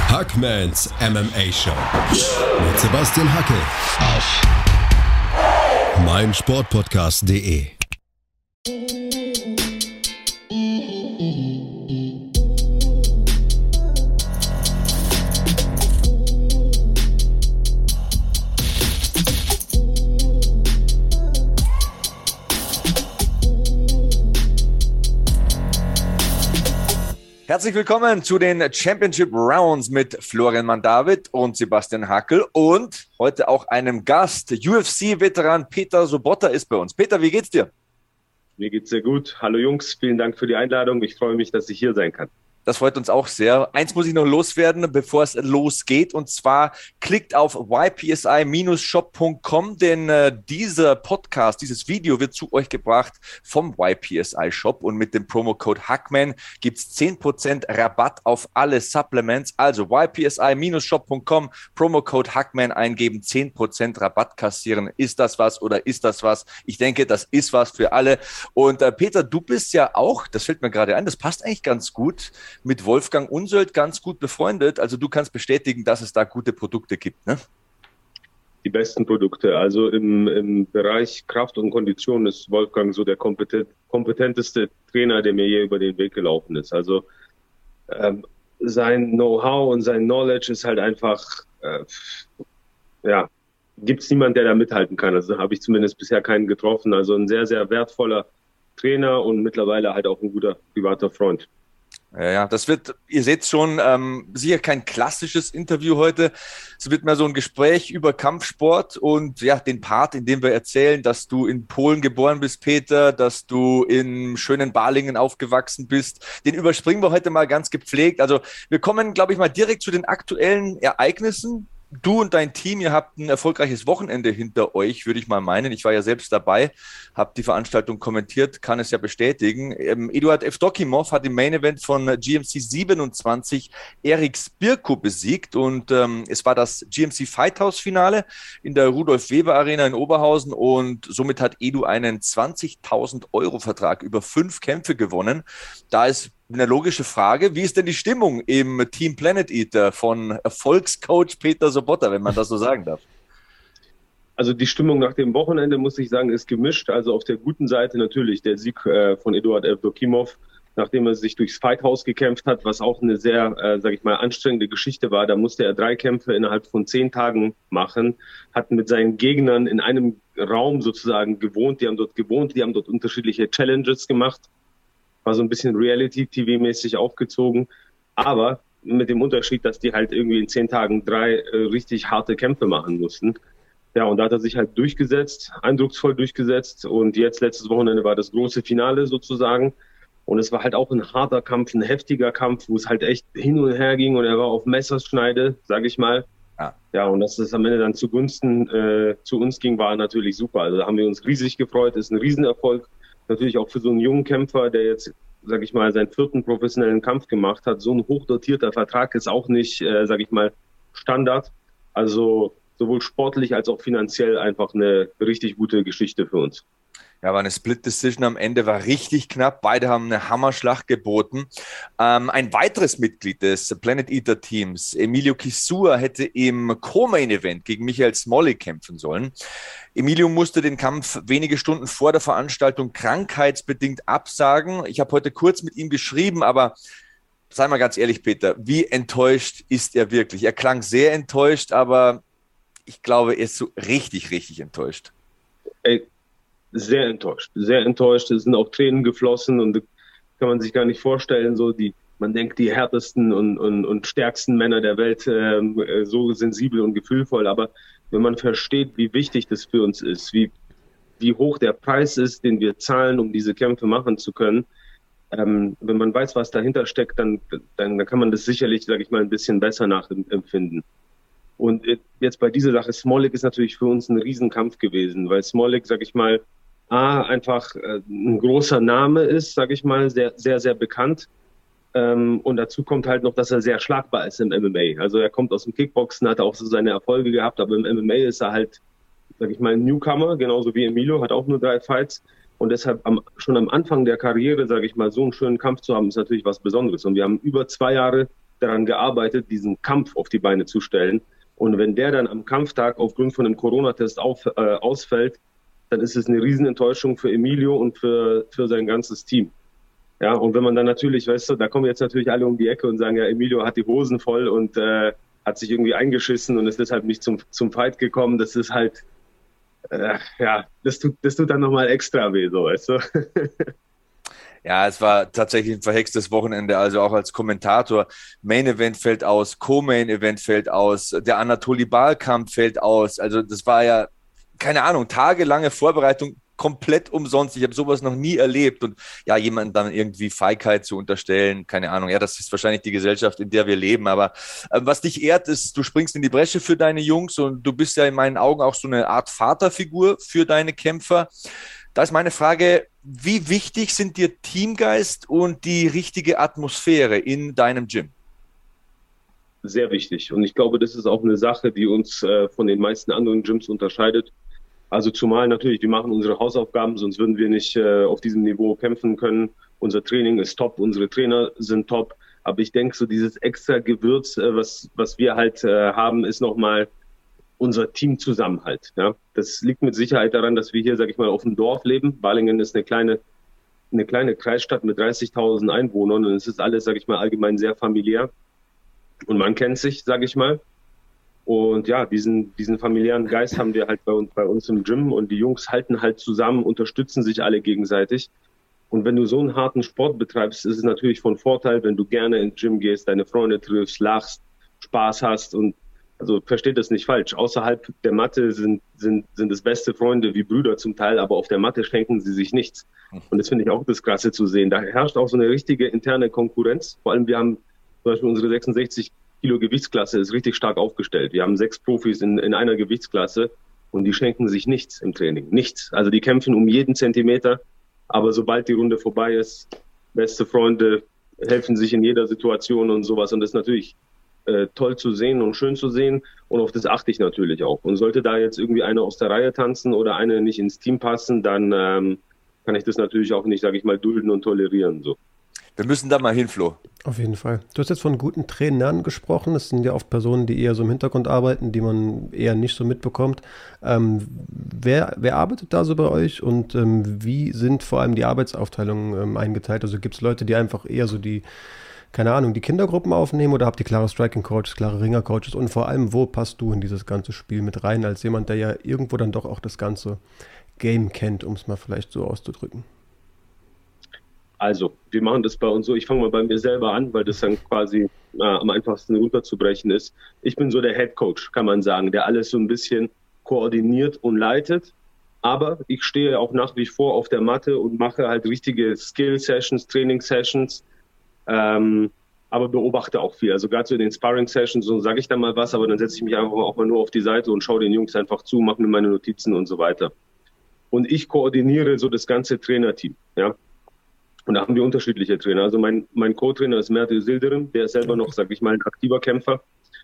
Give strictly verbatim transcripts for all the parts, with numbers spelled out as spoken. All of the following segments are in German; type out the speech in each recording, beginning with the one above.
Hackmans M M A Show mit Sebastian Hackel auf meinsportpodcast punkt de. Herzlich willkommen zu den Championship Rounds mit Florian Mann-David und Sebastian Hackel und heute auch einem Gast. U F C-Veteran Peter Sobotta ist bei uns. Peter, wie geht's dir? Mir geht's sehr gut. Hallo Jungs, vielen Dank für die Einladung. Ich freue mich, dass ich hier sein kann. Das freut uns auch sehr. Eins muss ich noch loswerden, bevor es losgeht. Und zwar klickt auf y p s i dash shop punkt com, denn äh, dieser Podcast, dieses Video wird zu euch gebracht vom Y P S I Shop. Und mit dem Promocode Hackman gibt es zehn Prozent Rabatt auf alle Supplements. Also y p s i dash shop punkt com, Promocode Hackman eingeben, zehn Prozent Rabatt kassieren. Ist das was oder ist das was? Ich denke, das ist was für alle. Und äh, Peter, du bist ja auch, das fällt mir gerade ein, das passt eigentlich ganz gut, mit Wolfgang Unsöld ganz gut befreundet. Also du kannst bestätigen, dass es da gute Produkte gibt, ne? Die besten Produkte. Also im, im Bereich Kraft und Kondition ist Wolfgang so der kompetent, kompetenteste Trainer, der mir je über den Weg gelaufen ist. Also ähm, sein Know-how und sein Knowledge ist halt einfach, äh, ja, gibt es niemanden, der da mithalten kann. Also habe ich zumindest bisher keinen getroffen. Also ein sehr, sehr wertvoller Trainer und mittlerweile halt auch ein guter privater Freund. Ja, ja, das wird, ihr seht schon, ähm, sicher kein klassisches Interview heute. Es wird mehr so ein Gespräch über Kampfsport und ja, den Part, in dem wir erzählen, dass du in Polen geboren bist, Peter, dass du in schönen Balingen aufgewachsen bist. Den überspringen wir heute mal ganz gepflegt. Also wir kommen, glaube ich, mal direkt zu den aktuellen Ereignissen. Du und dein Team, ihr habt ein erfolgreiches Wochenende hinter euch, würde ich mal meinen. Ich war ja selbst dabei, habe die Veranstaltung kommentiert, kann es ja bestätigen. Ähm, Eduard Evdokimov hat im Main Event von G M C siebenundzwanzig Erik Spirko besiegt und ähm, es war das G M C Fighthouse Finale in der Rudolf Weber Arena in Oberhausen und somit hat Edu einen zwanzigtausend Euro Vertrag über fünf Kämpfe gewonnen. Da ist eine logische Frage, wie ist denn die Stimmung im Team Planet Eater von Erfolgscoach Peter Sobotta, wenn man das so sagen darf? Also die Stimmung nach dem Wochenende, muss ich sagen, ist gemischt. Also auf der guten Seite natürlich der Sieg äh, von Eduard Evdokimov, nachdem er sich durchs Fighthouse gekämpft hat, was auch eine sehr, äh, sage ich mal, anstrengende Geschichte war. Da musste er drei Kämpfe innerhalb von zehn Tagen machen, hat mit seinen Gegnern in einem Raum sozusagen gewohnt. Die haben dort gewohnt, die haben dort unterschiedliche Challenges gemacht. War so ein bisschen Reality-T V-mäßig aufgezogen, aber mit dem Unterschied, dass die halt irgendwie in zehn Tagen drei äh, richtig harte Kämpfe machen mussten. Ja, und da hat er sich halt durchgesetzt, eindrucksvoll durchgesetzt und jetzt letztes Wochenende war das große Finale sozusagen und es war halt auch ein harter Kampf, ein heftiger Kampf, wo es halt echt hin und her ging und er war auf Messerschneide, sage ich mal. Ja. ja, und dass es am Ende dann zugunsten äh, zu uns ging, war natürlich super. Also da haben wir uns riesig gefreut, ist ein Riesenerfolg. Natürlich auch für so einen jungen Kämpfer, der jetzt, sag ich mal, seinen vierten professionellen Kampf gemacht hat. So ein hochdotierter Vertrag ist auch nicht, äh, sag ich mal, Standard. Also sowohl sportlich als auch finanziell einfach eine richtig gute Geschichte für uns. Ja, war eine Split-Decision am Ende, war richtig knapp. Beide haben eine Hammerschlacht geboten. Ähm, ein weiteres Mitglied des Planet Eater Teams, Emilio Kisua, hätte im Co-Main-Event gegen Michael Smolly kämpfen sollen. Emilio musste den Kampf wenige Stunden vor der Veranstaltung krankheitsbedingt absagen. Ich habe heute kurz mit ihm geschrieben, aber sei mal ganz ehrlich, Peter, wie enttäuscht ist er wirklich? Er klang sehr enttäuscht, aber ich glaube, er ist so richtig, richtig enttäuscht. Ey. Sehr enttäuscht, sehr enttäuscht. Es sind auch Tränen geflossen und kann man sich gar nicht vorstellen, so die, man denkt, die härtesten und, und, und stärksten Männer der Welt äh, so sensibel und gefühlvoll. Aber wenn man versteht, wie wichtig das für uns ist, wie, wie hoch der Preis ist, den wir zahlen, um diese Kämpfe machen zu können, ähm, wenn man weiß, was dahinter steckt, dann, dann, dann kann man das sicherlich, sage ich mal, ein bisschen besser nachempfinden. Und jetzt bei dieser Sache, Smolik ist natürlich für uns ein Riesenkampf gewesen, weil Smolik, sag ich mal, A, einfach äh, ein großer Name ist, sag ich mal, sehr, sehr, sehr bekannt. Ähm, und dazu kommt halt noch, dass er sehr schlagbar ist im M M A. Also er kommt aus dem Kickboxen, hat auch so seine Erfolge gehabt, aber im M M A ist er halt, sag ich mal, ein Newcomer, genauso wie Emilio, hat auch nur drei Fights. Und deshalb am, schon am Anfang der Karriere, sage ich mal, so einen schönen Kampf zu haben, ist natürlich was Besonderes. Und wir haben über zwei Jahre daran gearbeitet, diesen Kampf auf die Beine zu stellen. Und wenn der dann am Kampftag aufgrund von einem Corona-Test auf, äh, ausfällt, dann ist es eine Riesenenttäuschung für Emilio und für, für sein ganzes Team. Ja, und wenn man dann natürlich, weißt du, da kommen jetzt natürlich alle um die Ecke und sagen, ja, Emilio hat die Hosen voll und äh, hat sich irgendwie eingeschissen und ist deshalb nicht zum, zum Fight gekommen. Das ist halt, äh, ja, das tut, das tut dann nochmal extra weh, so, weißt du. Ja, es war tatsächlich ein verhextes Wochenende, also auch als Kommentator. Main Event fällt aus, Co-Main Event fällt aus, der Anatoly Bal-Kampf fällt aus. Also das war ja, keine Ahnung, tagelange Vorbereitung, komplett umsonst. Ich habe sowas noch nie erlebt. Und ja, jemanden dann irgendwie Feigheit zu unterstellen, keine Ahnung. Ja, das ist wahrscheinlich die Gesellschaft, in der wir leben. Aber äh, was dich ehrt, ist, du springst in die Bresche für deine Jungs und du bist ja in meinen Augen auch so eine Art Vaterfigur für deine Kämpfer. Da ist meine Frage, wie wichtig sind dir Teamgeist und die richtige Atmosphäre in deinem Gym? Sehr wichtig. Und ich glaube, das ist auch eine Sache, die uns äh, von den meisten anderen Gyms unterscheidet. Also zumal natürlich, wir machen unsere Hausaufgaben, sonst würden wir nicht äh, auf diesem Niveau kämpfen können. Unser Training ist top, unsere Trainer sind top. Aber ich denke, so dieses extra Gewürz, äh, was, was wir halt äh, haben, ist nochmal unser Teamzusammenhalt. Ja, das liegt mit Sicherheit daran, dass wir hier, sag ich mal, auf dem Dorf leben. Balingen ist eine kleine, eine kleine Kreisstadt mit dreißigtausend Einwohnern und es ist alles, sag ich mal, allgemein sehr familiär. Und man kennt sich, sag ich mal. Und ja, diesen, diesen familiären Geist haben wir halt bei uns, bei uns im Gym und die Jungs halten halt zusammen, unterstützen sich alle gegenseitig. Und wenn du so einen harten Sport betreibst, ist es natürlich von Vorteil, wenn du gerne ins Gym gehst, deine Freunde triffst, lachst, Spaß hast und also versteht das nicht falsch. Außerhalb der Matte sind, sind, sind es beste Freunde wie Brüder zum Teil, aber auf der Matte schenken sie sich nichts. Und das finde ich auch das Krasse zu sehen. Da herrscht auch so eine richtige interne Konkurrenz. Vor allem wir haben zum Beispiel unsere sechsundsechzig Kilo Gewichtsklasse ist richtig stark aufgestellt. Wir haben sechs Profis in, in einer Gewichtsklasse und die schenken sich nichts im Training. Nichts. Also die kämpfen um jeden Zentimeter. Aber sobald die Runde vorbei ist, beste Freunde helfen sich in jeder Situation und sowas. Und das ist natürlich Äh, toll zu sehen und schön zu sehen und auf das achte ich natürlich auch. Und sollte da jetzt irgendwie einer aus der Reihe tanzen oder eine nicht ins Team passen, dann ähm, kann ich das natürlich auch nicht, sage ich mal, dulden und tolerieren. So. Wir müssen da mal hin, Flo. Auf jeden Fall. Du hast jetzt von guten Trainern gesprochen. Das sind ja oft Personen, die eher so im Hintergrund arbeiten, die man eher nicht so mitbekommt. Ähm, wer, wer arbeitet da so bei euch und ähm, wie sind vor allem die Arbeitsaufteilungen ähm, eingeteilt? Also gibt es Leute, die einfach eher so die keine Ahnung, die Kindergruppen aufnehmen oder habt ihr klare Striking-Coaches, klare Ringer-Coaches und vor allem, wo passt du in dieses ganze Spiel mit rein, als jemand, der ja irgendwo dann doch auch das ganze Game kennt, um es mal vielleicht so auszudrücken? Also, wir machen das bei uns so, ich fange mal bei mir selber an, weil das dann quasi äh, am einfachsten runterzubrechen ist. Ich bin so der Head-Coach, kann man sagen, der alles so ein bisschen koordiniert und leitet, aber ich stehe auch nach wie vor auf der Matte und mache halt richtige Skill-Sessions, Training-Sessions, Ähm, aber beobachte auch viel. Also gerade so in den Sparring-Sessions, so sage ich dann mal was, aber dann setze ich mich einfach auch mal nur auf die Seite und schaue den Jungs einfach zu, mache mir meine Notizen und so weiter. Und ich koordiniere so das ganze Trainerteam, ja. Und da haben wir unterschiedliche Trainer. Also mein, mein Co-Trainer ist Mert Yildirim, der ist selber noch, sage ich mal, ein aktiver Kämpfer,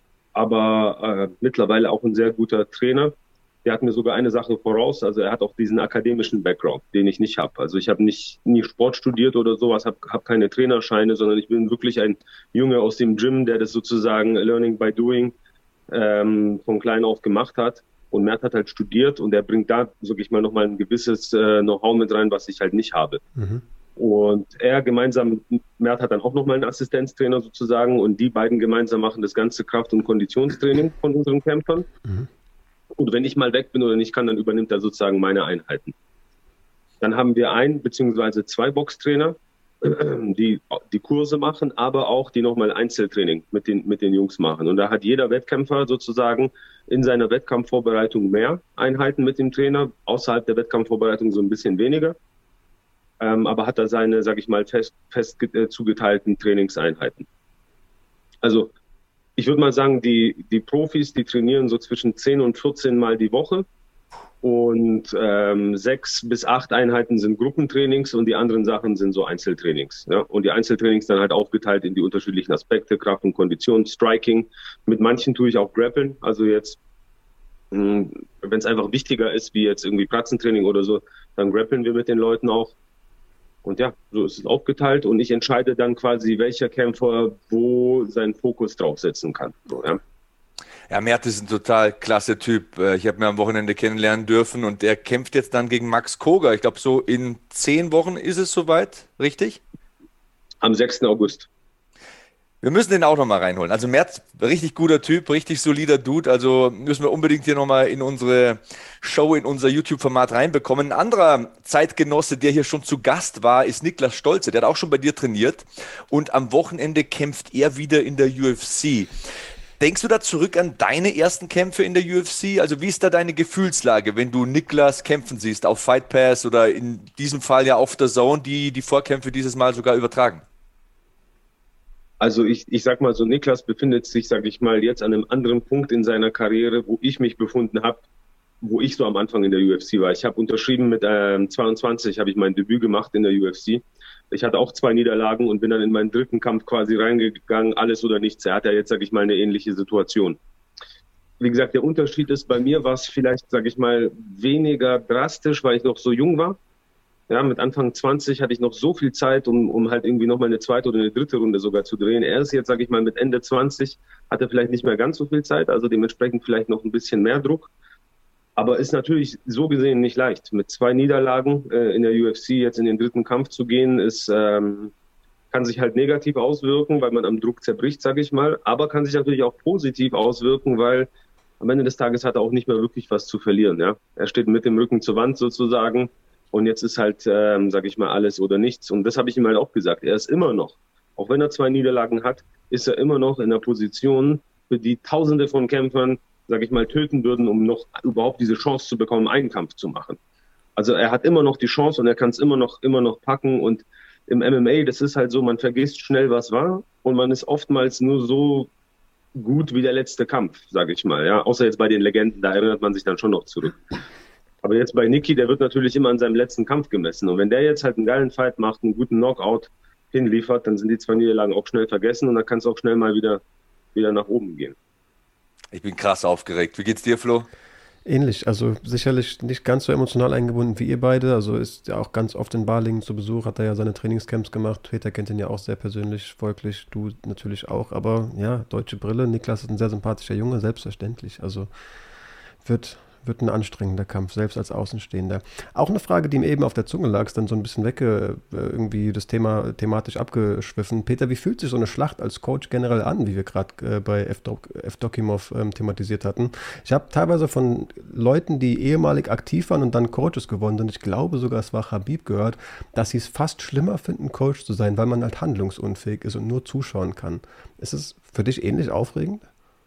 aber äh, mittlerweile auch ein sehr guter Trainer. Der hat mir sogar eine Sache voraus, also er hat auch diesen akademischen Background, den ich nicht habe. Also ich habe nicht nie Sport studiert oder sowas, habe hab keine Trainerscheine, sondern ich bin wirklich ein Junge aus dem Gym, der das sozusagen Learning by Doing ähm, von klein auf gemacht hat. Und Mert hat halt studiert und er bringt da, sag ich mal, nochmal ein gewisses äh, Know-how mit rein, was ich halt nicht habe. Mhm. Und er gemeinsam, Mert hat dann auch nochmal einen Assistenztrainer sozusagen und die beiden gemeinsam machen das ganze Kraft- und Konditionstraining von unseren Kämpfern. Mhm. Und wenn ich mal weg bin oder nicht kann, dann übernimmt er sozusagen meine Einheiten. Dann haben wir ein beziehungsweise zwei Boxtrainer, die die Kurse machen, aber auch die nochmal Einzeltraining mit den, mit den Jungs machen. Und da hat jeder Wettkämpfer sozusagen in seiner Wettkampfvorbereitung mehr Einheiten mit dem Trainer, außerhalb der Wettkampfvorbereitung so ein bisschen weniger. Ähm, aber hat da seine, sag ich mal, fest, fest äh, zugeteilten Trainingseinheiten. Also ich würde mal sagen, die, die Profis, die trainieren so zwischen zehn und vierzehn Mal die Woche und ähm, sechs bis acht Einheiten sind Gruppentrainings und die anderen Sachen sind so Einzeltrainings. Ja? Und die Einzeltrainings dann halt aufgeteilt in die unterschiedlichen Aspekte, Kraft und Kondition, Striking. Mit manchen tue ich auch Grappeln, also jetzt, wenn es einfach wichtiger ist, wie jetzt irgendwie Pratzentraining oder so, dann grappeln wir mit den Leuten auch. Und ja, so ist es aufgeteilt und ich entscheide dann quasi, welcher Kämpfer wo seinen Fokus draufsetzen kann. So, ja. Ja, Mert ist ein total klasse Typ. Ich habe ihn am Wochenende kennenlernen dürfen und er kämpft jetzt dann gegen Max Koga. Ich glaube, so in zehn Wochen ist es soweit, richtig? Am sechsten August. Wir müssen den auch nochmal reinholen. Also Mert, richtig guter Typ, richtig solider Dude. Also müssen wir unbedingt hier nochmal in unsere Show, in unser YouTube-Format reinbekommen. Ein anderer Zeitgenosse, der hier schon zu Gast war, ist Niklas Stolze. Der hat auch schon bei dir trainiert. Und am Wochenende kämpft er wieder in der U F C. Denkst du da zurück an deine ersten Kämpfe in der U F C? Also wie ist da deine Gefühlslage, wenn du Niklas kämpfen siehst auf Fight Pass oder in diesem Fall ja auf der Zone, die die Vorkämpfe dieses Mal sogar übertragen? Also ich, ich sag mal so, Niklas befindet sich, sag ich mal, jetzt an einem anderen Punkt in seiner Karriere, wo ich mich befunden habe, wo ich so am Anfang in der U F C war. Ich habe unterschrieben mit ähm, zweiundzwanzig, habe ich mein Debüt gemacht in der U F C. Ich hatte auch zwei Niederlagen und bin dann in meinen dritten Kampf quasi reingegangen, alles oder nichts. Er hat ja jetzt, sag ich mal, eine ähnliche Situation. Wie gesagt, der Unterschied ist, bei mir war es vielleicht, sag ich mal, weniger drastisch, weil ich noch so jung war. Ja, mit Anfang zwanzig hatte ich noch so viel Zeit, um, um halt irgendwie nochmal eine zweite oder eine dritte Runde sogar zu drehen. Er ist jetzt, sag ich mal, mit Ende zwanzig, hat er vielleicht nicht mehr ganz so viel Zeit, also dementsprechend vielleicht noch ein bisschen mehr Druck. Aber ist natürlich so gesehen nicht leicht. Mit zwei Niederlagen äh, in der U F C jetzt in den dritten Kampf zu gehen, ist, ähm, kann sich halt negativ auswirken, weil man am Druck zerbricht, sag ich mal. Aber kann sich natürlich auch positiv auswirken, weil am Ende des Tages hat er auch nicht mehr wirklich was zu verlieren. Ja, er steht mit dem Rücken zur Wand sozusagen. Und jetzt ist halt, ähm, sage ich mal, alles oder nichts. Und das habe ich ihm halt auch gesagt. Er ist immer noch, auch wenn er zwei Niederlagen hat, ist er immer noch in einer Position, für die Tausende von Kämpfern, sage ich mal, töten würden, um noch überhaupt diese Chance zu bekommen, einen Kampf zu machen. Also er hat immer noch die Chance und er kann es immer noch, immer noch packen. Und im M M A, das ist halt so, man vergisst schnell, was war. Und man ist oftmals nur so gut wie der letzte Kampf, sage ich mal. Ja, außer jetzt bei den Legenden, da erinnert man sich dann schon noch zurück. Aber jetzt bei Niki, der wird natürlich immer an seinem letzten Kampf gemessen. Und wenn der jetzt halt einen geilen Fight macht, einen guten Knockout hinliefert, dann sind die zwei Niederlagen auch schnell vergessen und dann kann es auch schnell mal wieder, wieder nach oben gehen. Ich bin krass aufgeregt. Wie geht's dir, Flo? Ähnlich, also sicherlich nicht ganz so emotional eingebunden wie ihr beide. Also ist ja auch ganz oft in Balingen zu Besuch, hat er ja seine Trainingscamps gemacht. Peter kennt ihn ja auch sehr persönlich, folglich, du natürlich auch. Aber ja, deutsche Brille, Niklas ist ein sehr sympathischer Junge, selbstverständlich. Also wird... wird ein anstrengender Kampf, selbst als Außenstehender. Auch eine Frage, die mir eben auf der Zunge lag, ist dann so ein bisschen wegge, irgendwie das Thema thematisch abgeschwiffen. Peter, wie fühlt sich so eine Schlacht als Coach generell an, wie wir gerade äh, bei Evdokimov ähm, thematisiert hatten? Ich habe teilweise von Leuten, die ehemalig aktiv waren und dann Coaches geworden sind, ich glaube sogar, es war Khabib, gehört, dass sie es fast schlimmer finden, Coach zu sein, weil man halt handlungsunfähig ist und nur zuschauen kann. Ist es für dich ähnlich aufregend?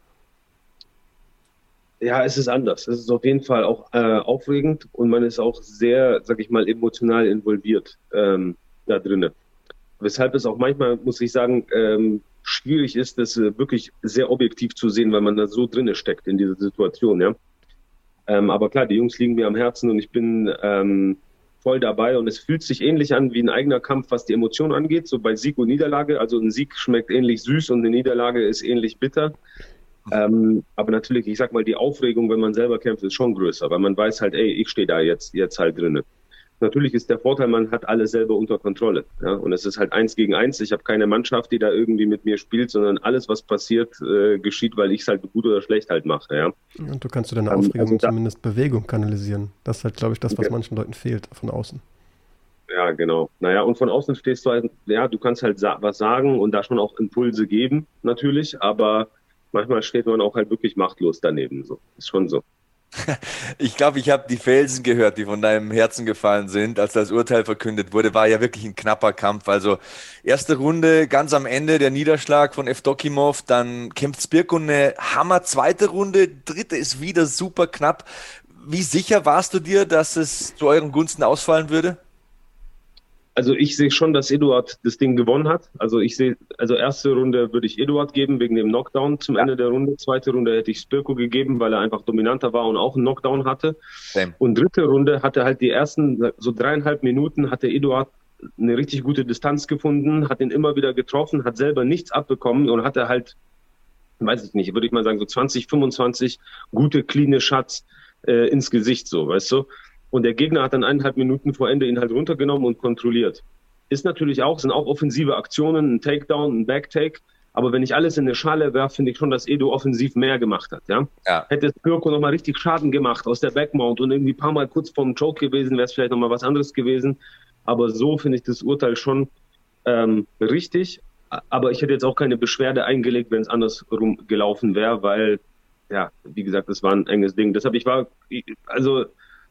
Ja, es ist anders. Es ist auf jeden Fall auch äh, aufregend und man ist auch sehr, sag ich mal, emotional involviert ähm, da drinnen. Weshalb es auch manchmal, muss ich sagen, ähm, schwierig ist, das äh, wirklich sehr objektiv zu sehen, weil man da so drinne steckt in dieser Situation. Ja. Ähm, aber klar, die Jungs liegen mir am Herzen und ich bin ähm, voll dabei und es fühlt sich ähnlich an wie ein eigener Kampf, was die Emotionen angeht, so bei Sieg und Niederlage. Also ein Sieg schmeckt ähnlich süß und eine Niederlage ist ähnlich bitter. Ähm, aber natürlich, ich sag mal, die Aufregung, wenn man selber kämpft, ist schon größer, weil man weiß halt, ey, ich stehe da jetzt, jetzt halt drinnen. Natürlich ist der Vorteil, man hat alles selber unter Kontrolle. Ja? Und es ist halt eins gegen eins. Ich habe keine Mannschaft, die da irgendwie mit mir spielt, sondern alles, was passiert, äh, geschieht, weil ich es halt gut oder schlecht halt mache. Ja? Und du kannst du deine Aufregung also da, zumindest Bewegung kanalisieren. Das ist halt, glaube ich, das, was okay. manchen Leuten fehlt von außen. Ja, genau. Naja, und von außen stehst du halt, ja, du kannst halt sa- was sagen und da schon auch Impulse geben, natürlich, aber manchmal steht man auch halt wirklich machtlos daneben. So. Ist schon so. Ich glaube, ich habe die Felsen gehört, die von deinem Herzen gefallen sind, als das Urteil verkündet wurde. War ja wirklich ein knapper Kampf. Also erste Runde, ganz am Ende der Niederschlag von Evdokimov, dann kämpft Spirko eine Hammer zweite Runde, dritte ist wieder super knapp. Wie sicher warst du dir, dass es zu euren Gunsten ausfallen würde? Also ich sehe schon, dass Eduard das Ding gewonnen hat. Also ich sehe, also erste Runde würde ich Eduard geben wegen dem Knockdown zum Ende der Runde. Zweite Runde hätte ich Spirko gegeben, weil er einfach dominanter war und auch einen Knockdown hatte. Same. Und dritte Runde hatte halt die ersten so dreieinhalb Minuten hatte Eduard eine richtig gute Distanz gefunden, hat ihn immer wieder getroffen, hat selber nichts abbekommen und hatte halt, weiß ich nicht, würde ich mal sagen so zwanzig, fünfundzwanzig gute, cleane Shots äh, ins Gesicht, so, weißt du. Und der Gegner hat dann eineinhalb Minuten vor Ende ihn halt runtergenommen und kontrolliert. ist natürlich auch, sind auch offensive Aktionen, ein Takedown, ein Backtake. Aber wenn ich alles in eine Schale werfe, finde ich schon, dass Edo offensiv mehr gemacht hat. Ja? Ja. Hätte Pirko nochmal richtig Schaden gemacht aus der Backmount und irgendwie ein paar Mal kurz vorm Choke gewesen, wäre es vielleicht nochmal was anderes gewesen. Aber so finde ich das Urteil schon ähm, richtig. Aber ich hätte jetzt auch keine Beschwerde eingelegt, wenn es andersrum gelaufen wäre, weil, ja, wie gesagt, das war ein enges Ding. Deshalb, ich war, also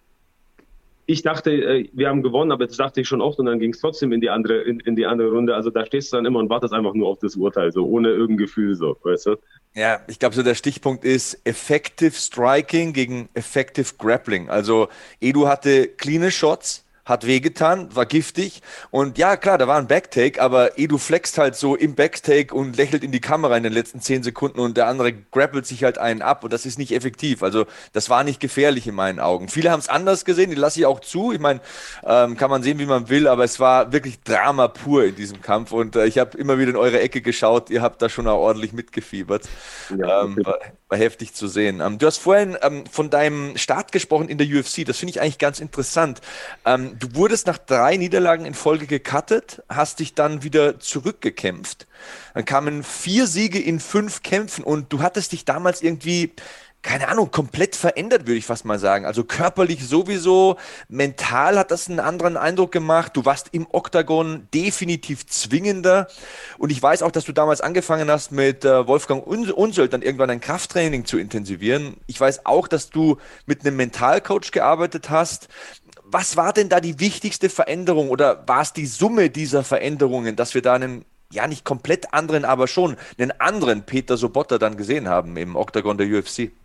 ich dachte, wir haben gewonnen, aber das dachte ich schon oft und dann ging es trotzdem in die andere in, in die andere Runde. Also da stehst du dann immer und wartest einfach nur auf das Urteil, so ohne irgendein Gefühl, so, weißt du? Ja, ich glaube, so der Stichpunkt ist Effective Striking gegen Effective Grappling. Also Edu hatte cleane Shots, hat wehgetan, war giftig und ja, klar, da war ein Backtake, aber Edu flext halt so im Backtake und lächelt in die Kamera in den letzten zehn Sekunden und der andere grappelt sich halt einen ab und das ist nicht effektiv. Also das war nicht gefährlich in meinen Augen. Viele haben es anders gesehen, die lasse ich auch zu. Ich meine, ähm, kann man sehen, wie man will, aber es war wirklich Drama pur in diesem Kampf und äh, ich habe immer wieder in eure Ecke geschaut, ihr habt da schon auch ordentlich mitgefiebert. Ja, ähm, war, war heftig zu sehen. Ähm, du hast vorhin ähm, von deinem Start gesprochen in der U F C, das finde ich eigentlich ganz interessant. Ähm, Du wurdest nach drei Niederlagen in Folge gecuttet, hast dich dann wieder zurückgekämpft. Dann kamen vier Siege in fünf Kämpfen und du hattest dich damals irgendwie, keine Ahnung, komplett verändert, würde ich fast mal sagen. Also körperlich sowieso, mental hat das einen anderen Eindruck gemacht. Du warst im Oktagon definitiv zwingender. Und ich weiß auch, dass du damals angefangen hast, mit äh, Wolfgang Unsöld dann irgendwann ein Krafttraining zu intensivieren. Ich weiß auch, dass du mit einem Mentalcoach gearbeitet hast. Was war denn da die wichtigste Veränderung oder war es die Summe dieser Veränderungen, dass wir da einen, ja nicht komplett anderen, aber schon einen anderen Peter Sobotta dann gesehen haben im Oktagon der U F C?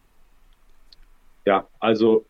Ja, also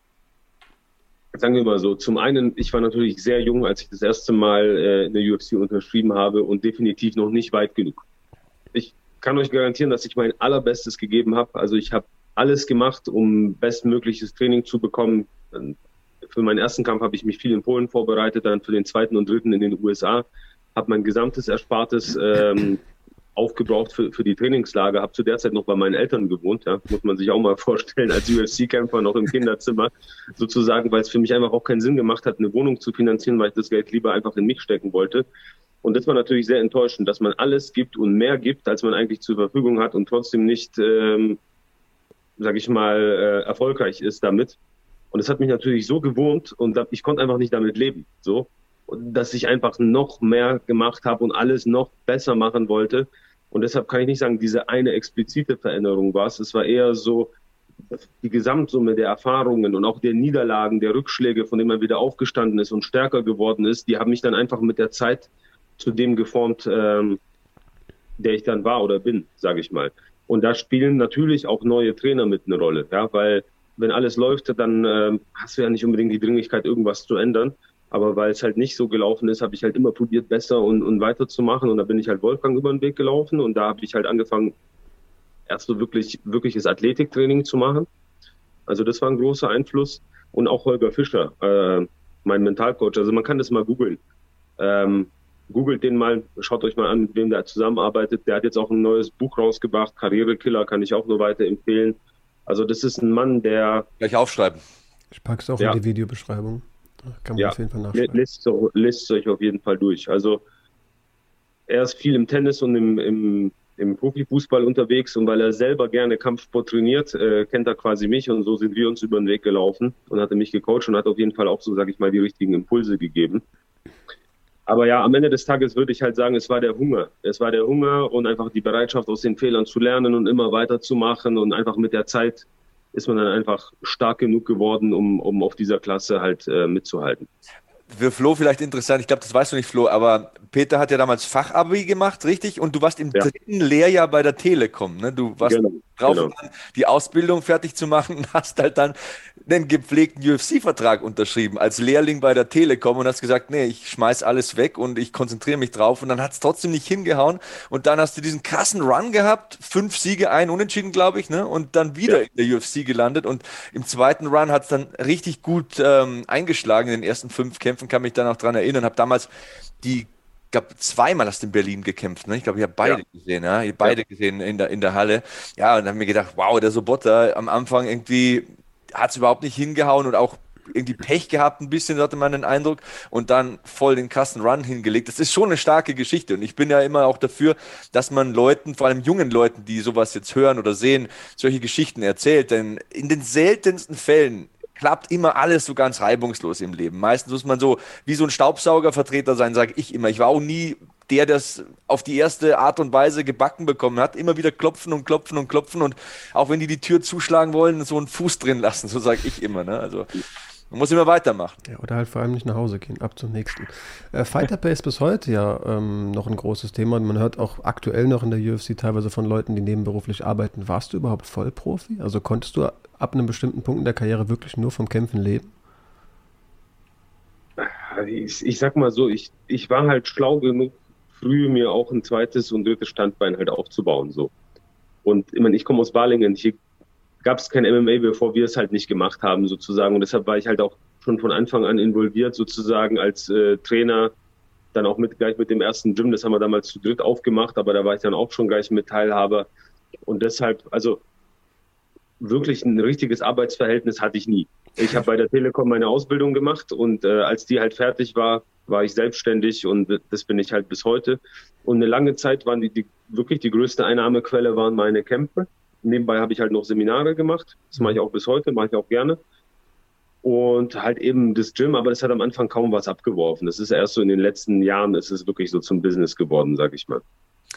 sagen wir mal so, zum einen, ich war natürlich sehr jung, als ich das erste Mal äh, in der U F C unterschrieben habe und definitiv noch nicht weit genug. Ich kann euch garantieren, dass ich mein allerbestes gegeben habe. Also ich habe alles gemacht, um bestmögliches Training zu bekommen. Für meinen ersten Kampf habe ich mich viel in Polen vorbereitet, dann für den zweiten und dritten in den U S A, habe mein gesamtes Erspartes ähm, aufgebraucht für, für die Trainingslager, habe zu der Zeit noch bei meinen Eltern gewohnt, ja, muss man sich auch mal vorstellen, als U F C-Kämpfer noch im Kinderzimmer sozusagen, weil es für mich einfach auch keinen Sinn gemacht hat, eine Wohnung zu finanzieren, weil ich das Geld lieber einfach in mich stecken wollte. Und das war natürlich sehr enttäuschend, dass man alles gibt und mehr gibt, als man eigentlich zur Verfügung hat und trotzdem nicht, ähm, sage ich mal, äh, erfolgreich ist damit. Und es hat mich natürlich so gewurmt und ich konnte einfach nicht damit leben, so, dass ich einfach noch mehr gemacht habe und alles noch besser machen wollte. Und deshalb kann ich nicht sagen, diese eine explizite Veränderung war es. Es war eher so die Gesamtsumme der Erfahrungen und auch der Niederlagen, der Rückschläge, von denen man wieder aufgestanden ist und stärker geworden ist. Die haben mich dann einfach mit der Zeit zu dem geformt, ähm, der ich dann war oder bin, sage ich mal. Und da spielen natürlich auch neue Trainer mit eine Rolle, ja, weil wenn alles läuft, dann äh, hast du ja nicht unbedingt die Dringlichkeit, irgendwas zu ändern. Aber weil es halt nicht so gelaufen ist, habe ich halt immer probiert, besser und, und weiterzumachen. Und da bin ich halt Wolfgang über den Weg gelaufen. Und da habe ich halt angefangen, erst so wirklich wirkliches Athletiktraining zu machen. Also das war ein großer Einfluss. Und auch Holger Fischer, äh, mein Mentalcoach. Also man kann das mal googeln. Ähm, googelt den mal, schaut euch mal an, mit wem der zusammenarbeitet. Der hat jetzt auch ein neues Buch rausgebracht. Karrierekiller, kann ich auch nur weiterempfehlen. Also das ist ein Mann, der... Gleich aufschreiben. Ich packe es auch ja. in die Videobeschreibung. Kann man ja. auf jeden Fall nachschlagen. Lest, lest es euch auf jeden Fall durch. Also er ist viel im Tennis und im, im, im Profifußball unterwegs und weil er selber gerne Kampfsport trainiert, äh, kennt er quasi mich und so sind wir uns über den Weg gelaufen und hat er mich gecoacht und hat auf jeden Fall auch so, sage ich mal, die richtigen Impulse gegeben. Aber ja, am Ende des Tages würde ich halt sagen, es war der Hunger. Es war der Hunger und einfach die Bereitschaft, aus den Fehlern zu lernen und immer weiterzumachen. Und einfach mit der Zeit ist man dann einfach stark genug geworden, um, um auf dieser Klasse halt äh, mitzuhalten. Für Flo vielleicht interessant, ich glaube, das weißt du nicht, Flo, aber Peter hat ja damals Fachabi gemacht, richtig? Und du warst im ja. dritten Lehrjahr bei der Telekom, ne? Du warst genau, drauf, genau. die Ausbildung fertig zu machen und hast halt dann einen gepflegten U F C-Vertrag unterschrieben als Lehrling bei der Telekom und hast gesagt, nee, ich schmeiß alles weg und ich konzentriere mich drauf und dann hat es trotzdem nicht hingehauen und dann hast du diesen krassen Run gehabt, fünf Siege, ein Unentschieden, glaube ich, ne? Und dann wieder ja. in der U F C gelandet und im zweiten Run hat es dann richtig gut ähm, eingeschlagen in den ersten fünf Kämpfen, kann mich dann auch dran erinnern, habe damals die, ich glaube, zweimal hast du in Berlin gekämpft, ne? Ich glaube, ich habe beide ja. gesehen, ja? Ich habe beide ja. gesehen in der, in der Halle. Ja, und dann habe mir gedacht, wow, der Sobotta am Anfang irgendwie hat es überhaupt nicht hingehauen und auch irgendwie Pech gehabt, ein bisschen, hatte man den Eindruck, und dann voll den krassen Run hingelegt. Das ist schon eine starke Geschichte und ich bin ja immer auch dafür, dass man Leuten, vor allem jungen Leuten, die sowas jetzt hören oder sehen, solche Geschichten erzählt, denn in den seltensten Fällen klappt immer alles so ganz reibungslos im Leben. Meistens muss man so wie so ein Staubsaugervertreter sein, sage ich immer. Ich war auch nie der, der das auf die erste Art und Weise gebacken bekommen hat. Immer wieder klopfen und klopfen und klopfen und auch wenn die die Tür zuschlagen wollen, so einen Fuß drin lassen, so sage ich immer. Ne? Also man muss immer weitermachen. Ja, oder halt vor allem nicht nach Hause gehen, ab zum nächsten. Äh, Fighter Pay ist bis heute ja ähm, noch ein großes Thema und man hört auch aktuell noch in der U F C teilweise von Leuten, die nebenberuflich arbeiten. Warst du überhaupt Vollprofi? Also konntest du ab einem bestimmten Punkt in der Karriere wirklich nur vom Kämpfen leben? Ich, ich sag mal so, ich, ich war halt schlau genug, früh mir auch ein zweites und drittes Standbein halt aufzubauen. So. Und ich meine, ich komme aus Balingen, hier gab es kein M M A, bevor wir es halt nicht gemacht haben sozusagen. Und deshalb war ich halt auch schon von Anfang an involviert sozusagen als äh, Trainer, dann auch mit gleich mit dem ersten Gym, das haben wir damals zu dritt aufgemacht, aber da war ich dann auch schon gleich mit Teilhaber. Und deshalb, also wirklich ein richtiges Arbeitsverhältnis hatte ich nie. Ich habe bei der Telekom meine Ausbildung gemacht und äh, als die halt fertig war, war ich selbstständig und das bin ich halt bis heute. Und eine lange Zeit waren die, die wirklich die größte Einnahmequelle waren meine Kämpfe. Nebenbei habe ich halt noch Seminare gemacht. Das mache ich auch bis heute, mache ich auch gerne. Und halt eben das Gym, aber das hat am Anfang kaum was abgeworfen. Das ist erst so in den letzten Jahren, ist es wirklich so zum Business geworden, sag ich mal.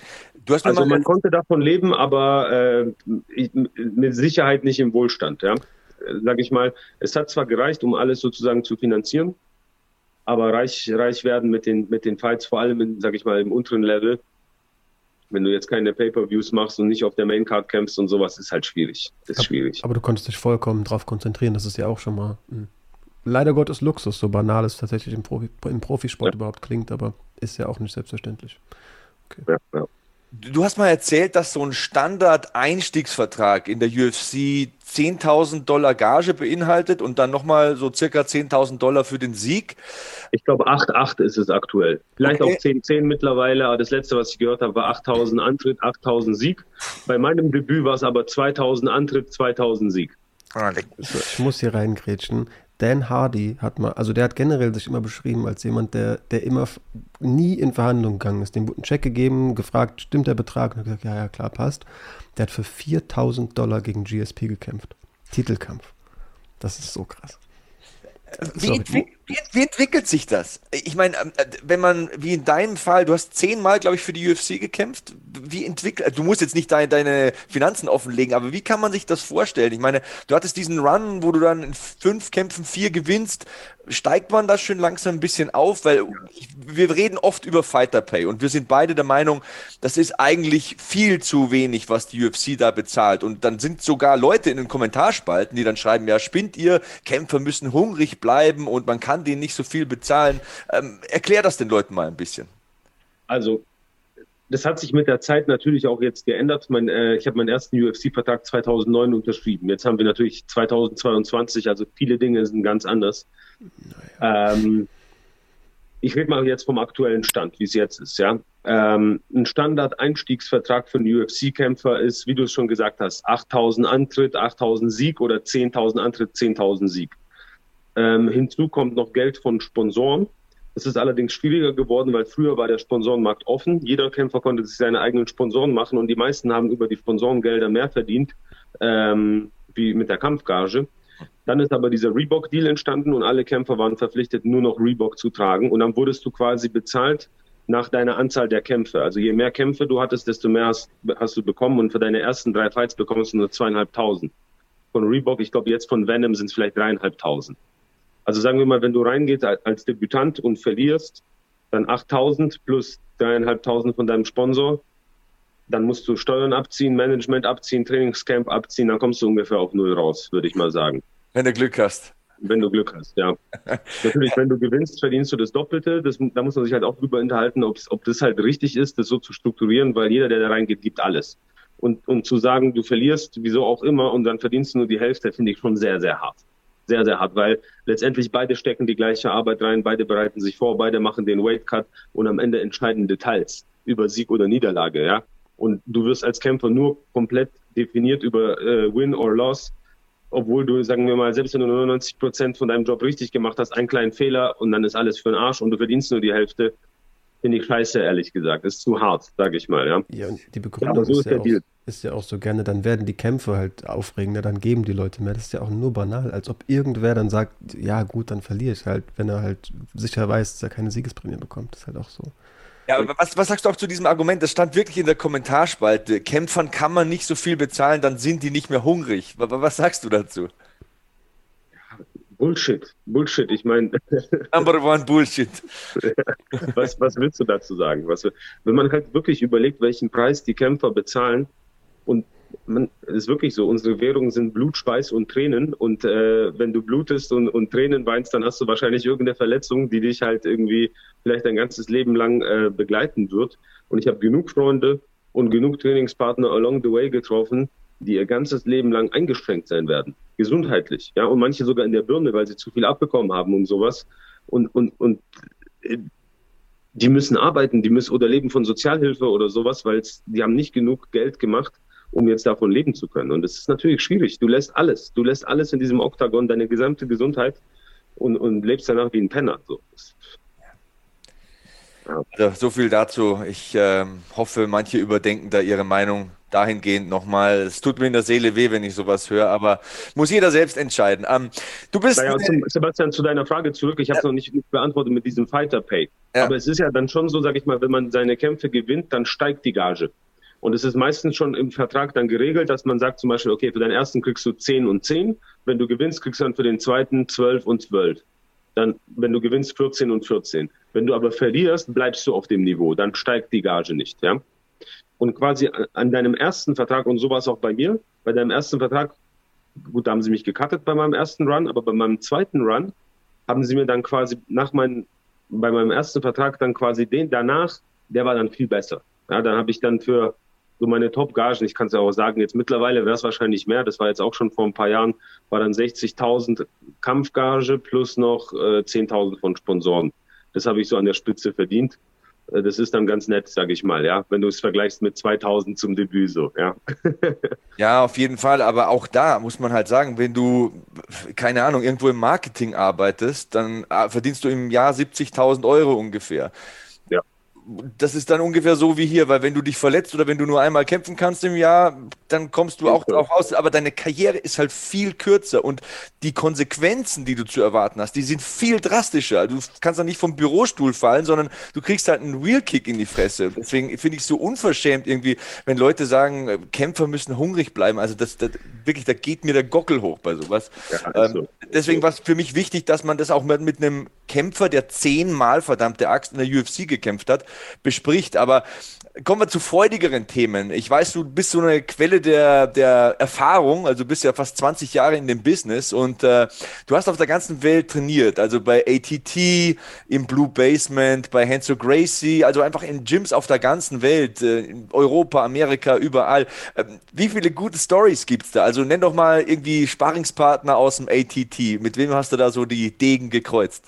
Du hast also mal man konnte davon leben, aber äh, ich, mit Sicherheit nicht im Wohlstand, ja. Sag ich mal, es hat zwar gereicht, um alles sozusagen zu finanzieren, aber reich, reich werden mit den, mit den Fights, vor allem in, sag ich mal, im unteren Level, wenn du jetzt keine Pay-Per-Views machst und nicht auf der Maincard kämpfst und sowas, ist halt schwierig. Das ist schwierig. Aber du konntest dich vollkommen drauf konzentrieren, das ist ja auch schon mal mh. leider Gottes Luxus, so banal es tatsächlich im, Profi, im Profisport ja. überhaupt klingt, aber ist ja auch nicht selbstverständlich. Okay. Ja, ja. Du hast mal erzählt, dass so ein Standard-Einstiegsvertrag in der U F C zehntausend Dollar Gage beinhaltet und dann nochmal so circa zehntausend Dollar für den Sieg. Ich glaube acht Komma acht ist es aktuell. Vielleicht Okay. auch zehn Komma zehn mittlerweile, aber das letzte, was ich gehört habe, war achttausend Antritt, achttausend Sieg. Bei meinem Debüt war es aber zweitausend Antritt, zweitausend Sieg. Ich muss hier reingrätschen. Dan Hardy hat mal, also der hat generell sich immer beschrieben als jemand, der, der immer nie in Verhandlungen gegangen ist. Dem wurde ein Check gegeben, gefragt, stimmt der Betrag? Und er hat gesagt, ja, ja, klar, passt. Der hat für viertausend Dollar gegen G S P gekämpft. Titelkampf. Das ist so krass. Wie, entwick wie, wie entwickelt sich das? Ich meine, wenn man, wie in deinem Fall, du hast zehnmal, glaube ich, für die U F C gekämpft. Wie entwickelt, du musst jetzt nicht deine, deine Finanzen offenlegen, aber wie kann man sich das vorstellen? Ich meine, du hattest diesen Run, wo du dann in fünf Kämpfen vier gewinnst. Steigt man das schön langsam ein bisschen auf? Weil wir reden oft über Fighter Pay und wir sind beide der Meinung, das ist eigentlich viel zu wenig, was die U F C da bezahlt. Und dann sind sogar Leute in den Kommentarspalten, die dann schreiben, ja, spinnt ihr, Kämpfer müssen hungrig bleiben und man kann denen nicht so viel bezahlen. Ähm, erklär das den Leuten mal ein bisschen. Also, das hat sich mit der Zeit natürlich auch jetzt geändert. Mein, äh, ich habe meinen ersten U F C-Vertrag zweitausendneun unterschrieben. Jetzt haben wir natürlich zweitausendzweiundzwanzig, also viele Dinge sind ganz anders. Naja. Ähm, ich rede mal jetzt vom aktuellen Stand, wie es jetzt ist. Ja, ähm, ein Standard-Einstiegsvertrag für einen U F C-Kämpfer ist, wie du es schon gesagt hast, achttausend Antritt, achttausend Sieg oder zehntausend Antritt, zehntausend Sieg. Ähm, hinzu kommt noch Geld von Sponsoren. Das ist allerdings schwieriger geworden, weil früher war der Sponsorenmarkt offen. Jeder Kämpfer konnte sich seine eigenen Sponsoren machen und die meisten haben über die Sponsorengelder mehr verdient, ähm, wie mit der Kampfgage. Dann ist aber dieser Reebok-Deal entstanden und alle Kämpfer waren verpflichtet, nur noch Reebok zu tragen. Und dann wurdest du quasi bezahlt nach deiner Anzahl der Kämpfe. Also je mehr Kämpfe du hattest, desto mehr hast, hast du bekommen. Und für deine ersten drei Fights bekommst du nur zweieinhalbtausend. Von Reebok, ich glaube jetzt von Venom sind es vielleicht dreieinhalbtausend. Also sagen wir mal, wenn du reingehst als Debütant und verlierst, dann achttausend plus dreieinhalbtausend von deinem Sponsor, dann musst du Steuern abziehen, Management abziehen, Trainingscamp abziehen, dann kommst du ungefähr auf null raus, würde ich mal sagen. Wenn du Glück hast. Wenn du Glück hast, ja. Natürlich, wenn du gewinnst, verdienst du das Doppelte. Das, da muss man sich halt auch drüber unterhalten, ob das halt richtig ist, das so zu strukturieren, weil jeder, der da reingeht, gibt alles. Und, und zu sagen, du verlierst, wieso auch immer, und dann verdienst du nur die Hälfte, finde ich schon sehr, sehr hart. Sehr, sehr hart, weil letztendlich beide stecken die gleiche Arbeit rein, beide bereiten sich vor, beide machen den Weight Cut und am Ende entscheiden Details über Sieg oder Niederlage, ja. Und du wirst als Kämpfer nur komplett definiert über äh, Win or Loss, obwohl du, sagen wir mal, selbst wenn du neunundneunzig Prozent von deinem Job richtig gemacht hast, einen kleinen Fehler und dann ist alles für den Arsch und du verdienst nur die Hälfte, finde ich scheiße, ehrlich gesagt. Das ist zu hart, sage ich mal. Ja, ja und die Begründung ja, so ist, ist, ja auch, ist ja auch so gerne, dann werden die Kämpfe halt aufregender, dann geben die Leute mehr. Das ist ja auch nur banal, als ob irgendwer dann sagt, ja gut, dann verliere ich halt, wenn er halt sicher weiß, dass er keine Siegesprämie bekommt. Das ist halt auch so. Ja, aber was, was sagst du auch zu diesem Argument? Das stand wirklich in der Kommentarspalte. Kämpfern kann man nicht so viel bezahlen, dann sind die nicht mehr hungrig. Was, was sagst du dazu? Bullshit, Bullshit. Ich meine, Number one Bullshit. was, was willst du dazu sagen? Was, wenn man halt wirklich überlegt, welchen Preis die Kämpfer bezahlen, und man, es ist wirklich so, unsere Währungen sind Blut, Schweiß und Tränen, und äh, wenn du blutest und, und Tränen weinst, dann hast du wahrscheinlich irgendeine Verletzung, die dich halt irgendwie vielleicht dein ganzes Leben lang äh, begleiten wird. Und ich habe genug Freunde und genug Trainingspartner along the way getroffen, die ihr ganzes Leben lang eingeschränkt sein werden, gesundheitlich, ja, und manche sogar in der Birne, weil sie zu viel abbekommen haben und sowas, und und und äh, die müssen arbeiten, die müssen oder leben von Sozialhilfe oder sowas, weil die haben nicht genug Geld gemacht, um jetzt davon leben zu können. Und das ist natürlich schwierig. Du lässt alles, du lässt alles in diesem Oktagon, deine gesamte Gesundheit, und und lebst danach wie ein Penner. So. Ja. Also, so viel dazu. Ich äh, hoffe, manche überdenken da ihre Meinung dahingehend nochmal. Es tut mir in der Seele weh, wenn ich sowas höre, aber muss jeder selbst entscheiden. Ähm, du bist... Naja, zum, Sebastian, zu deiner Frage zurück. Ich habe es ja. noch nicht beantwortet mit diesem Fighter Pay. Ja. Aber es ist ja dann schon so, sage ich mal, wenn man seine Kämpfe gewinnt, dann steigt die Gage. Und es ist meistens schon im Vertrag dann geregelt, dass man sagt zum Beispiel, okay, für deinen ersten kriegst du zehn und zehn. Wenn du gewinnst, kriegst du dann für den zweiten zwölf und zwölf. Dann, wenn du gewinnst, vierzehn und vierzehn. Wenn du aber verlierst, bleibst du auf dem Niveau. Dann steigt die Gage nicht, ja. Und quasi an deinem ersten Vertrag, und so war es auch bei mir, bei deinem ersten Vertrag, gut, da haben sie mich gecuttet bei meinem ersten Run, aber bei meinem zweiten Run haben sie mir dann quasi nach meinem, bei meinem ersten Vertrag dann quasi den danach, der war dann viel besser. Ja, dann habe ich dann für so meine Top-Gagen, ich kann es ja auch sagen, jetzt mittlerweile wäre es wahrscheinlich mehr, das war jetzt auch schon vor ein paar Jahren, war dann sechzigtausend Kampfgage plus noch äh, zehntausend von Sponsoren. Das habe ich so an der Spitze verdient. Das ist dann ganz nett, sage ich mal, ja, wenn du es vergleichst mit zweitausend zum Debüt, so, ja. Ja, auf jeden Fall, aber auch da muss man halt sagen, wenn du, keine Ahnung, irgendwo im Marketing arbeitest, dann verdienst du im Jahr siebzigtausend Euro ungefähr. Ja. Das ist dann ungefähr so wie hier, weil wenn du dich verletzt oder wenn du nur einmal kämpfen kannst im Jahr, dann kommst du auch drauf raus, aber deine Karriere ist halt viel kürzer und die Konsequenzen, die du zu erwarten hast, die sind viel drastischer. Du kannst dann nicht vom Bürostuhl fallen, sondern du kriegst halt einen Wheelkick in die Fresse. Deswegen finde ich es so unverschämt irgendwie, wenn Leute sagen, Kämpfer müssen hungrig bleiben. Also das, das wirklich, da geht mir der Gockel hoch bei sowas. Ja, also, ähm, deswegen war es für mich wichtig, dass man das auch mit, mit einem Kämpfer, der zehnmal verdammte Axt in der U F C gekämpft hat, bespricht. Aber kommen wir zu freudigeren Themen. Ich weiß, du bist so eine Quelle der, der Erfahrung, also du bist ja fast zwanzig Jahre in dem Business und äh, du hast auf der ganzen Welt trainiert, also bei A T T, im Blue Basement, bei Renzo Gracie, also einfach in Gyms auf der ganzen Welt, äh, in Europa, Amerika, überall. Ähm, wie viele gute Stories gibt's da? Also nenn doch mal irgendwie Sparringspartner aus dem A T T. Mit wem hast du da so die Degen gekreuzt?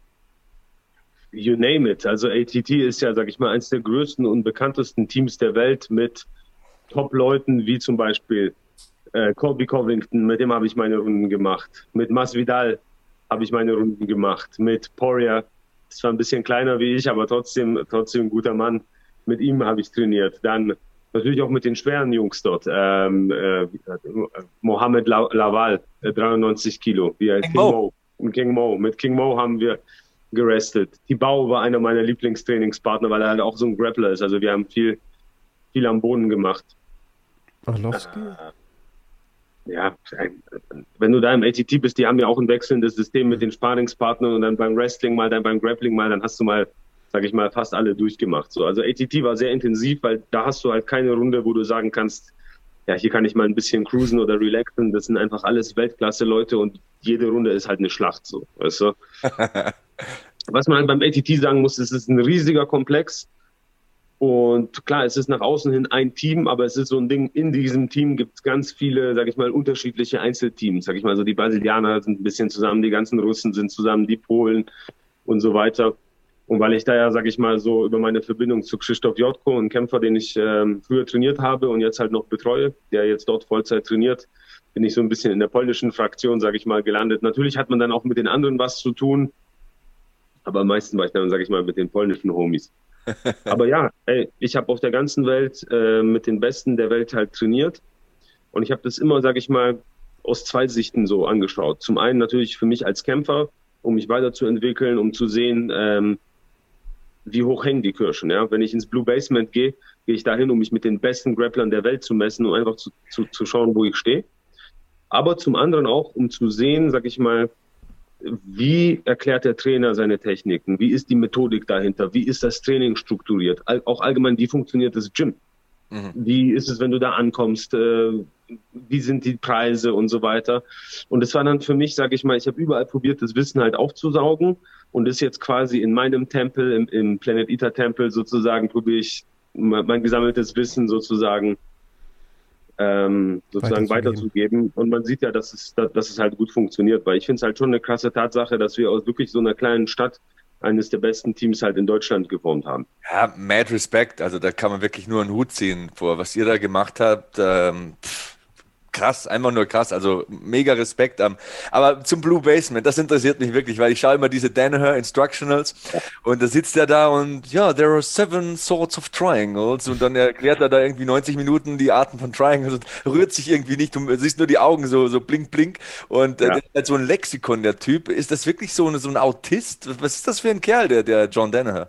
You name it. Also A T T ist ja, sag ich mal, eines der größten und bekanntesten Teams der Welt mit Top-Leuten wie zum Beispiel äh, Colby Covington, mit dem habe ich meine Runden gemacht. Mit Masvidal habe ich meine Runden gemacht. Mit Poirier, ist zwar ein bisschen kleiner wie ich, aber trotzdem, trotzdem ein guter Mann. Mit ihm habe ich trainiert. Dann natürlich auch mit den schweren Jungs dort. Ähm, äh, Mohamed Laval, äh, dreiundneunzig Kilo. Wie King, King Mo. Mo. King Mo. Mit King Mo haben wir gerestet. Tibau war einer meiner Lieblingstrainingspartner, weil er halt auch so ein Grappler ist. Also wir haben viel, viel am Boden gemacht. Arlovski? Äh, ja, wenn du da im A T T bist, die haben ja auch ein wechselndes System mit den Sparringspartnern und dann beim Wrestling mal, dann beim Grappling mal, dann hast du mal, sag ich mal, fast alle durchgemacht. So, also A T T war sehr intensiv, weil da hast du halt keine Runde, wo du sagen kannst, ja, hier kann ich mal ein bisschen cruisen oder relaxen. Das sind einfach alles Weltklasse-Leute und jede Runde ist halt eine Schlacht, so, weißt du? Was man halt beim A T T sagen muss, es ist ein riesiger Komplex und klar, es ist nach außen hin ein Team, aber es ist so ein Ding, in diesem Team gibt es ganz viele, sag ich mal, unterschiedliche Einzelteams, sag ich mal, so die Brasilianer sind ein bisschen zusammen, die ganzen Russen sind zusammen, die Polen und so weiter. Und weil ich da ja, sag ich mal, so über meine Verbindung zu Krzysztof Jotko, ein Kämpfer, den ich ähm, früher trainiert habe und jetzt halt noch betreue, der jetzt dort Vollzeit trainiert, bin ich so ein bisschen in der polnischen Fraktion, sage ich mal, gelandet. Natürlich hat man dann auch mit den anderen was zu tun, aber am meisten war ich dann, sage ich mal, mit den polnischen Homies. Aber ja, ey, ich habe auf der ganzen Welt äh, mit den Besten der Welt halt trainiert und ich habe das immer, sage ich mal, aus zwei Sichten so angeschaut. Zum einen natürlich für mich als Kämpfer, um mich weiterzuentwickeln, um zu sehen, ähm, wie hoch hängen die Kirschen. Ja? Wenn ich ins Blue Basement gehe, gehe ich dahin, um mich mit den besten Grapplern der Welt zu messen, um einfach zu, zu, zu schauen, wo ich stehe. Aber zum anderen auch, um zu sehen, sag ich mal, wie erklärt der Trainer seine Techniken? Wie ist die Methodik dahinter? Wie ist das Training strukturiert? All, auch allgemein, wie funktioniert das Gym? Mhm. Wie ist es, wenn du da ankommst? Äh, wie sind die Preise und so weiter? Und es war dann für mich, sage ich mal, ich habe überall probiert, das Wissen halt aufzusaugen und ist jetzt quasi in meinem Tempel, im, im Planet Eater Tempel sozusagen, probiere ich mein gesammeltes Wissen sozusagen ähm, sozusagen weiterzugeben. Und man sieht ja, dass es, dass es halt gut funktioniert, weil ich finde es halt schon eine krasse Tatsache, dass wir aus wirklich so einer kleinen Stadt eines der besten Teams halt in Deutschland geformt haben. Ja, mad Respect, also da kann man wirklich nur einen Hut ziehen vor, was ihr da gemacht habt. Ähm, pff, krass, einfach nur krass, also mega Respekt. Ähm, aber zum Blue Basement, das interessiert mich wirklich, weil ich schaue immer diese Danaher Instructionals und da sitzt er da und ja, there are seven sorts of triangles und dann erklärt er da irgendwie neunzig Minuten die Arten von Triangles und rührt sich irgendwie nicht, du siehst nur die Augen so, so blink, blink und äh, ja. Der ist halt so ein Lexikon, der Typ. Ist das wirklich so, eine, so ein Autist? Was ist das für ein Kerl, der, der John Danaher?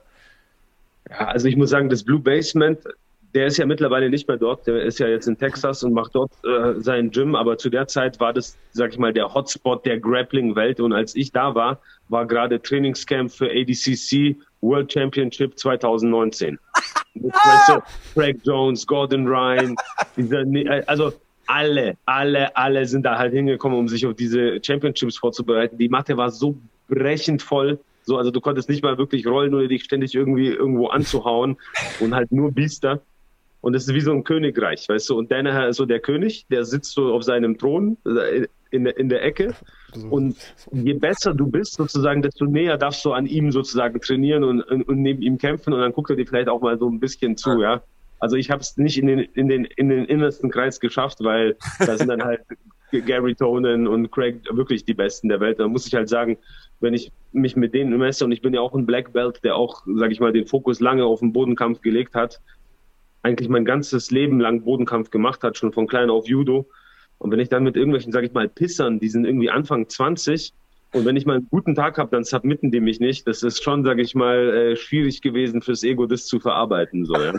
Ja, also ich muss sagen, das Blue Basement, der ist ja mittlerweile nicht mehr dort, der ist ja jetzt in Texas und macht dort äh, sein Gym, aber zu der Zeit war das, sag ich mal, der Hotspot der Grappling-Welt und als ich da war, war gerade Trainingscamp für A D C C World Championship zwanzig neunzehn. Mit ah! Craig Jones, Gordon Ryan, dieser, also alle, alle, alle sind da halt hingekommen, um sich auf diese Championships vorzubereiten. Die Matte war so brechend voll, so, also du konntest nicht mal wirklich rollen, ohne dich ständig irgendwie irgendwo anzuhauen und halt nur Biester. Und es ist wie so ein Königreich, weißt du, und Danaher ist so der König, der sitzt so auf seinem Thron in der, in der Ecke und je besser du bist sozusagen, desto näher darfst du an ihm sozusagen trainieren und, und, und neben ihm kämpfen und dann guckt er dir vielleicht auch mal so ein bisschen zu, ja. Also ich habe es nicht in den, in, den, in den innersten Kreis geschafft, weil da sind dann halt Gary Tonin und Craig wirklich die Besten der Welt. Da muss ich halt sagen, wenn ich mich mit denen messe und ich bin ja auch ein Black Belt, der auch, sage ich mal, den Fokus lange auf den Bodenkampf gelegt hat, eigentlich mein ganzes Leben lang Bodenkampf gemacht hat, schon von klein auf Judo. Und wenn ich dann mit irgendwelchen, sage ich mal, Pissern, die sind irgendwie Anfang zwanzig und wenn ich mal einen guten Tag habe, dann submitten die mich nicht. Das ist schon, sage ich mal, äh, schwierig gewesen fürs Ego, das zu verarbeiten. So, ja.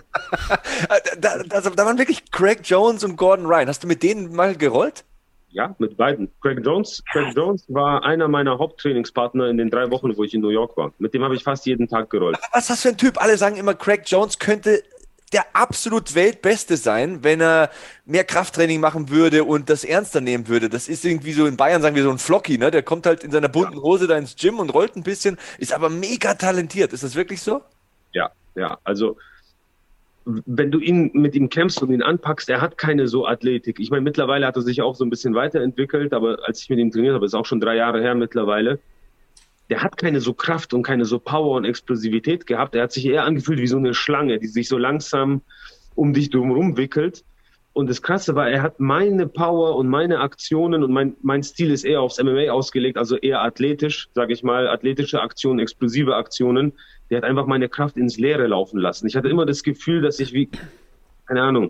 da, da, da waren wirklich Craig Jones und Gordon Ryan. Hast du mit denen mal gerollt? Ja, mit beiden. Craig Jones, Craig Jones war einer meiner Haupttrainingspartner in den drei Wochen, wo ich in New York war. Mit dem habe ich fast jeden Tag gerollt. Was ist das für ein Typ? Alle sagen immer, Craig Jones könnte der absolut Weltbeste sein, wenn er mehr Krafttraining machen würde und das ernster nehmen würde. Das ist irgendwie so, in Bayern sagen wir so ein Flocky, ne? Der kommt halt in seiner bunten Hose da ins Gym und rollt ein bisschen, ist aber mega talentiert. Ist das wirklich so? Ja, ja, also wenn du ihn mit ihm kämpfst und ihn anpackst, er hat keine so Athletik. Ich meine, mittlerweile hat er sich auch so ein bisschen weiterentwickelt, aber als ich mit ihm trainiert habe, ist auch schon drei Jahre her mittlerweile, der hat keine so Kraft und keine so Power und Explosivität gehabt. Er hat sich eher angefühlt wie so eine Schlange, die sich so langsam um dich drumherum wickelt. Und das Krasse war, er hat meine Power und meine Aktionen und mein, mein Stil ist eher aufs M M A ausgelegt, also eher athletisch, sage ich mal, athletische Aktionen, explosive Aktionen. Der hat einfach meine Kraft ins Leere laufen lassen. Ich hatte immer das Gefühl, dass ich wie, keine Ahnung,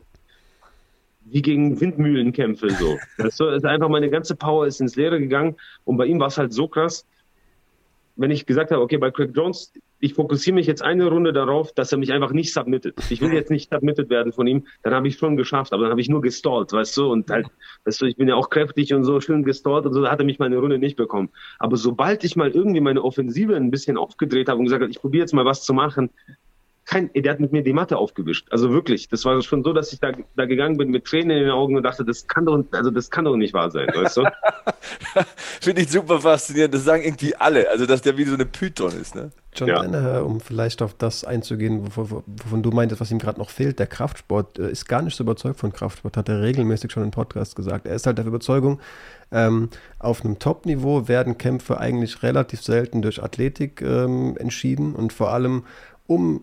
wie gegen Windmühlen kämpfe. So. Das ist einfach, meine ganze Power ist ins Leere gegangen. Und bei ihm war es halt so krass, wenn ich gesagt habe, okay, bei Craig Jones, ich fokussiere mich jetzt eine Runde darauf, dass er mich einfach nicht submittet. Ich will jetzt nicht submitted werden von ihm, dann habe ich schon geschafft, aber dann habe ich nur gestallt, weißt du, und halt, weißt du, ich bin ja auch kräftig und so schön gestallt und so, da hat er mich meine Runde nicht bekommen. Aber sobald ich mal irgendwie meine Offensive ein bisschen aufgedreht habe und gesagt habe, ich probiere jetzt mal was zu machen, kein, der hat mit mir die Matte aufgewischt. Also wirklich, das war schon so, dass ich da, da gegangen bin mit Tränen in den Augen und dachte, das kann doch, also das kann doch nicht wahr sein, weißt du? Finde ich super faszinierend. Das sagen irgendwie alle, also dass der wie so eine Python ist, ne? John ja. Danaher, um vielleicht auf das einzugehen, wovon, wovon du meintest, was ihm gerade noch fehlt, der Kraftsport äh, ist gar nicht so überzeugt von Kraftsport, hat er regelmäßig schon im Podcast gesagt. Er ist halt der Überzeugung, ähm, auf einem Top-Niveau werden Kämpfe eigentlich relativ selten durch Athletik ähm, entschieden und vor allem, um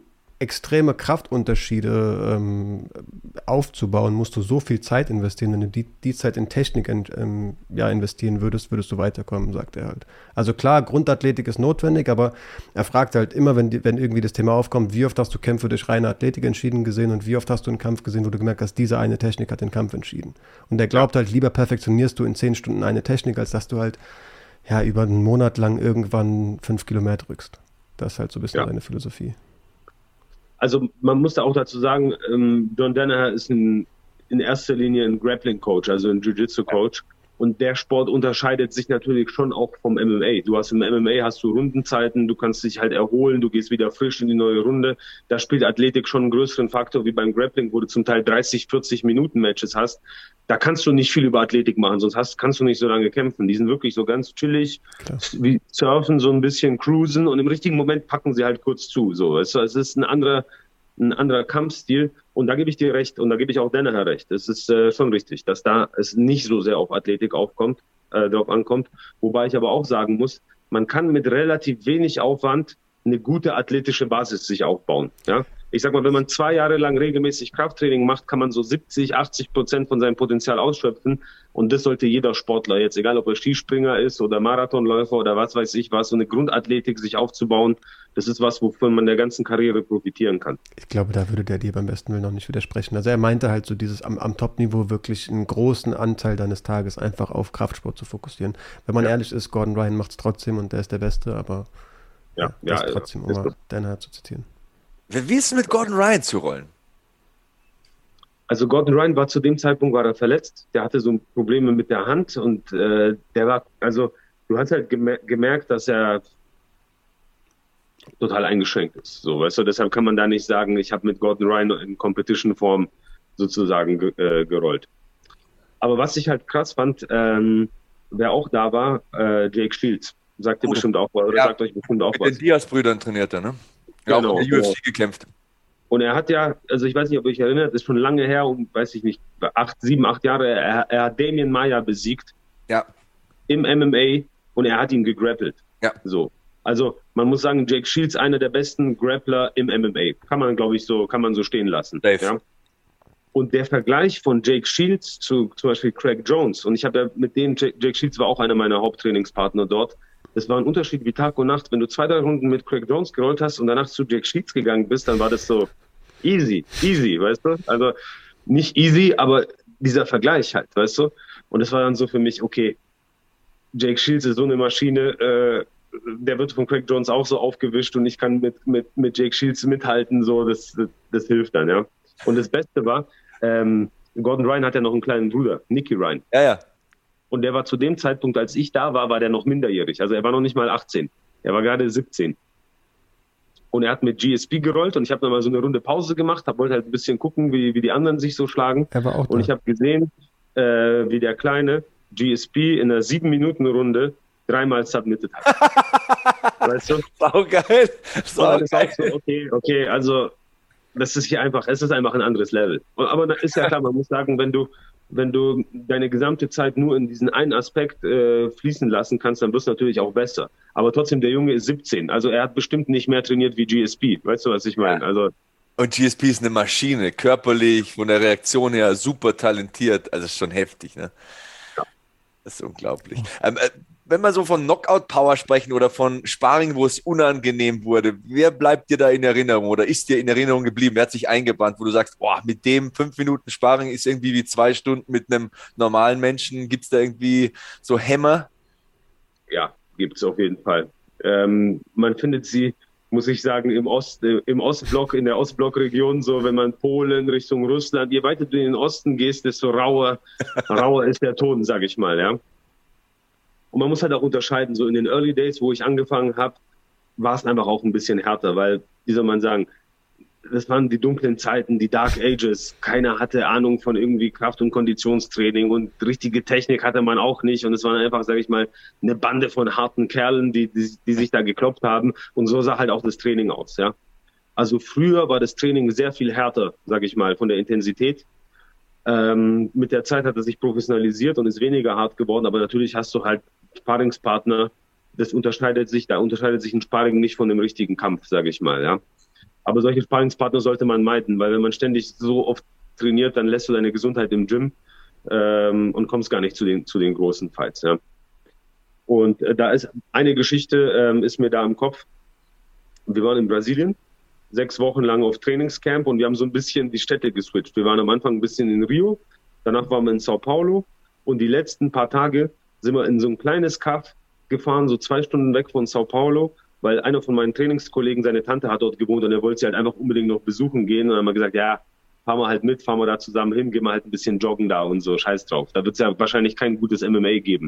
extreme Kraftunterschiede ähm, aufzubauen, musst du so viel Zeit investieren. Wenn du die, die Zeit in Technik ähm, ja, investieren würdest, würdest du weiterkommen, sagt er halt. Also klar, Grundathletik ist notwendig, aber er fragt halt immer, wenn, die, wenn irgendwie das Thema aufkommt, wie oft hast du Kämpfe durch reine Athletik entschieden gesehen und wie oft hast du einen Kampf gesehen, wo du gemerkt hast, diese eine Technik hat den Kampf entschieden. Und er glaubt halt, lieber perfektionierst du in zehn Stunden eine Technik, als dass du halt ja über einen Monat lang irgendwann fünf Kilometer rückst. Das ist halt so ein bisschen ja. seine Philosophie. Also man muss da auch dazu sagen, ähm, John Danaher ist ein, in erster Linie ein Grappling-Coach, also ein Jiu-Jitsu-Coach. Und der Sport unterscheidet sich natürlich schon auch vom M M A. Du hast im M M A hast du Rundenzeiten, du kannst dich halt erholen, du gehst wieder frisch in die neue Runde. Da spielt Athletik schon einen größeren Faktor wie beim Grappling, wo du zum Teil dreißig, vierzig Minuten Matches hast. Da kannst du nicht viel über Athletik machen, sonst hast, kannst du nicht so lange kämpfen. Die sind wirklich so ganz chillig, Klar. wie surfen, so ein bisschen cruisen und im richtigen Moment packen sie halt kurz zu. So, es, es ist ein anderer, ein anderer Kampfstil. Und da gebe ich dir recht und da gebe ich auch Danaher recht. Es ist äh, schon richtig, dass da es nicht so sehr auf Athletik aufkommt, äh, drauf ankommt. Wobei ich aber auch sagen muss, man kann mit relativ wenig Aufwand eine gute athletische Basis sich aufbauen. Ja? Ich sag mal, wenn man zwei Jahre lang regelmäßig Krafttraining macht, kann man so siebzig, achtzig Prozent von seinem Potenzial ausschöpfen. Und das sollte jeder Sportler jetzt, egal ob er Skispringer ist oder Marathonläufer oder was weiß ich was, so eine Grundathletik sich aufzubauen, das ist was, wovon man der ganzen Karriere profitieren kann. Ich glaube, da würde der dir beim besten Willen noch nicht widersprechen. Also er meinte halt so dieses am, am Top-Niveau wirklich einen großen Anteil deines Tages einfach auf Kraftsport zu fokussieren. Wenn man ja. ehrlich ist, Gordon Ryan macht es trotzdem und der ist der Beste, aber ja, ja, das ja, trotzdem, um mal Danaher zu zitieren. Wie ist es mit Gordon Ryan zu rollen? Also Gordon Ryan war zu dem Zeitpunkt war er verletzt. Der hatte so Probleme mit der Hand und äh, der war, also du hast halt gemer- gemerkt, dass er total eingeschränkt ist. So, weißt du, deshalb kann man da nicht sagen, ich habe mit Gordon Ryan in Competition-Form sozusagen ge- äh, gerollt. Aber was ich halt krass fand, ähm, wer auch da war, äh, Jake Shields. Sagt ihr oh. bestimmt auch, oder ja, sagt euch bestimmt auch mit was. Mit den Diaz-Brüdern trainiert er, ne? Ja, genau, auch in der U F C genau. gekämpft. Und er hat ja, also ich weiß nicht, ob ihr euch erinnert, ist schon lange her, um, weiß ich nicht, acht, sieben, acht Jahre, er, er hat Damian Maia besiegt. Ja. Im M M A und er hat ihn gegrappelt. Ja. So. Also man muss sagen, Jake Shields einer der besten Grappler im M M A. Kann man, glaube ich, so, kann man so stehen lassen. Ja? Und der Vergleich von Jake Shields zu zum Beispiel Craig Jones, und ich habe ja mit dem, Jake, Jake Shields war auch einer meiner Haupttrainingspartner dort, das war ein Unterschied wie Tag und Nacht. Wenn du zwei, drei Runden mit Craig Jones gerollt hast und danach zu Jake Shields gegangen bist, dann war das so easy, easy, weißt du? Also nicht easy, aber dieser Vergleich halt, weißt du? Und das war dann so für mich, okay, Jake Shields ist so eine Maschine, äh, der wird von Craig Jones auch so aufgewischt und ich kann mit, mit, mit Jake Shields mithalten, so, das, das, das hilft dann, ja. Und das Beste war, ähm, Gordon Ryan hat ja noch einen kleinen Bruder, Nicky Ryan. Ja, ja. Und der war zu dem Zeitpunkt, als ich da war, war der noch minderjährig. Also er war noch nicht mal achtzehn. Er war gerade siebzehn. Und er hat mit G S P gerollt und ich habe dann mal so eine Runde Pause gemacht, hab, wollte halt ein bisschen gucken, wie, wie die anderen sich so schlagen. Er war auch da. Und ich habe gesehen, äh, wie der kleine G S P in einer sieben-Minuten-Runde dreimal submitted hat. Weißt du? Saugeil. Saugeil. Sau so, okay, okay, also das ist hier einfach, es ist einfach ein anderes Level. Aber da ist ja klar, man muss sagen, wenn du wenn du deine gesamte Zeit nur in diesen einen Aspekt äh, fließen lassen kannst, dann wirst du natürlich auch besser. Aber trotzdem, der Junge ist siebzehn. Also er hat bestimmt nicht mehr trainiert wie G S P. Weißt du, was ich meine? Also und G S P ist eine Maschine, körperlich, von der Reaktion her super talentiert. Also ist schon heftig, ne? Ja. Das ist unglaublich. Ähm, äh, wenn wir so von Knockout-Power sprechen oder von Sparring, wo es unangenehm wurde, wer bleibt dir da in Erinnerung oder ist dir in Erinnerung geblieben? Wer hat sich eingebrannt, wo du sagst, boah, mit dem fünf Minuten Sparring ist irgendwie wie zwei Stunden mit einem normalen Menschen. Gibt es da irgendwie so Hämmer? Ja, gibt es auf jeden Fall. Ähm, man findet sie, muss ich sagen, im Ost, äh, im Ostblock, in der Ostblockregion, so wenn man Polen Richtung Russland, je weiter du in den Osten gehst, desto rauer, rauer ist der Ton, sag ich mal, ja. Und man muss halt auch unterscheiden, so in den Early Days, wo ich angefangen habe, war es einfach auch ein bisschen härter, weil, wie soll man sagen, das waren die dunklen Zeiten, die Dark Ages. Keiner hatte Ahnung von irgendwie Kraft- und Konditionstraining und richtige Technik hatte man auch nicht. Und es waren einfach, sage ich mal, eine Bande von harten Kerlen, die, die, die sich da gekloppt haben. Und so sah halt auch das Training aus, ja. Also früher war das Training sehr viel härter, sage ich mal, von der Intensität. Ähm, mit der Zeit hat er sich professionalisiert und ist weniger hart geworden, aber natürlich hast du halt Sparringspartner, das unterscheidet sich, da unterscheidet sich ein Sparring nicht von dem richtigen Kampf, sage ich mal, ja. Aber solche Sparringspartner sollte man meiden, weil wenn man ständig so oft trainiert, dann lässt du deine Gesundheit im Gym ähm, und kommst gar nicht zu den, zu den großen Fights. Ja. Und äh, da ist eine Geschichte, ähm, ist mir da im Kopf. Wir waren in Brasilien, sechs Wochen lang auf Trainingscamp und wir haben so ein bisschen die Städte geswitcht. Wir waren am Anfang ein bisschen in Rio, danach waren wir in Sao Paulo und die letzten paar Tage sind wir in so ein kleines Kaff gefahren, so zwei Stunden weg von Sao Paulo, weil einer von meinen Trainingskollegen, seine Tante hat dort gewohnt und er wollte sie halt einfach unbedingt noch besuchen gehen. Und dann haben wir gesagt, ja, fahren wir halt mit, fahren wir da zusammen hin, gehen wir halt ein bisschen joggen da und so, scheiß drauf. Da wird es ja wahrscheinlich kein gutes M M A geben.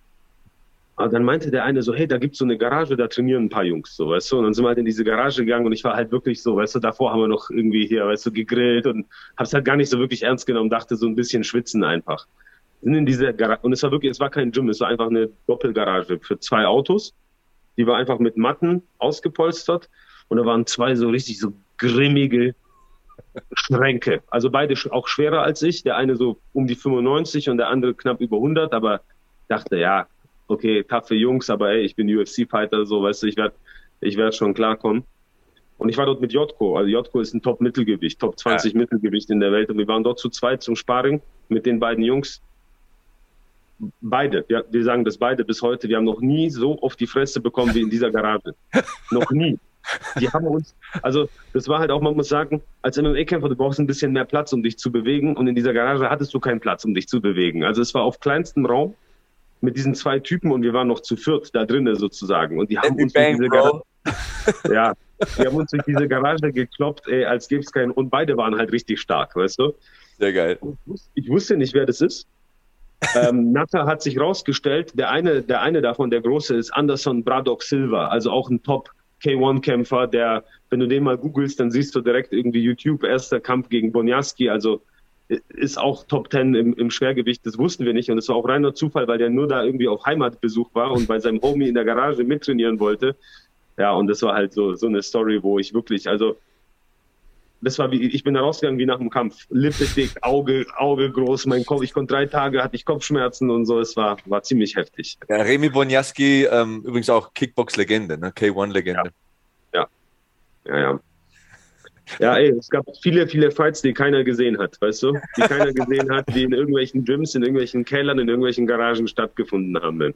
Aber dann meinte der eine so, hey, da gibt's so eine Garage, da trainieren ein paar Jungs, so, weißt du. Und dann sind wir halt in diese Garage gegangen und ich war halt wirklich so, weißt du, davor haben wir noch irgendwie hier, weißt du, gegrillt und hab's halt gar nicht so wirklich ernst genommen, dachte so ein bisschen schwitzen einfach. Sind in diese Garage, und es war wirklich, es war kein Gym, es war einfach eine Doppelgarage für zwei Autos. Die war einfach mit Matten ausgepolstert und da waren zwei so richtig so grimmige Schränke. Also beide auch schwerer als ich. Der eine so um die fünfundneunzig und der andere knapp über hundert, aber dachte, ja, okay, taffe Jungs, aber ey, ich bin U F C-Fighter, so, weißt du, ich werde ich werd schon klarkommen. Und ich war dort mit Jotko. Also Jotko ist ein Top-Mittelgewicht, Top zwanzig ja. Mittelgewicht in der Welt und wir waren dort zu zweit zum Sparring mit den beiden Jungs. Beide, ja, wir sagen das beide bis heute, wir haben noch nie so auf die Fresse bekommen wie in dieser Garage. Noch nie. Die haben uns, also das war halt auch, man muss sagen, als M M A-Kämpfer, du brauchst ein bisschen mehr Platz, um dich zu bewegen und in dieser Garage hattest du keinen Platz, um dich zu bewegen. Also es war auf kleinstem Raum mit diesen zwei Typen und wir waren noch zu viert da drinnen sozusagen und die haben uns durch diese Garage, ja, die haben uns durch diese Garage gekloppt, ey, als gäbe es keinen, und beide waren halt richtig stark, weißt du? Sehr geil. Ich wusste nicht, wer das ist. ähm, nachher hat sich rausgestellt, der eine, der eine davon, der große, ist Anderson Braddock Silva, also auch ein Top K eins Kämpfer, der, wenn du den mal googelst, dann siehst du direkt irgendwie YouTube, erster Kampf gegen Bonjasky, also ist auch Top Ten im, im Schwergewicht, das wussten wir nicht und es war auch reiner Zufall, weil der nur da irgendwie auf Heimatbesuch war und bei seinem Homie in der Garage mittrainieren wollte. Ja, und das war halt so, so eine Story, wo ich wirklich, also das war wie, ich bin da rausgegangen wie nach dem Kampf. Lippe dick, Auge, Auge groß, mein Kopf, ich konnte drei Tage, hatte ich Kopfschmerzen und so, es war, war ziemlich heftig. Ja, Remy Bonjasky, ähm, übrigens auch Kickbox-Legende, ne? K eins-Legende. Ja. ja, ja, ja. Ja, ey, es gab viele, viele Fights, die keiner gesehen hat, weißt du? Die keiner gesehen hat, die in irgendwelchen Gyms, in irgendwelchen Kellern, in irgendwelchen Garagen stattgefunden haben.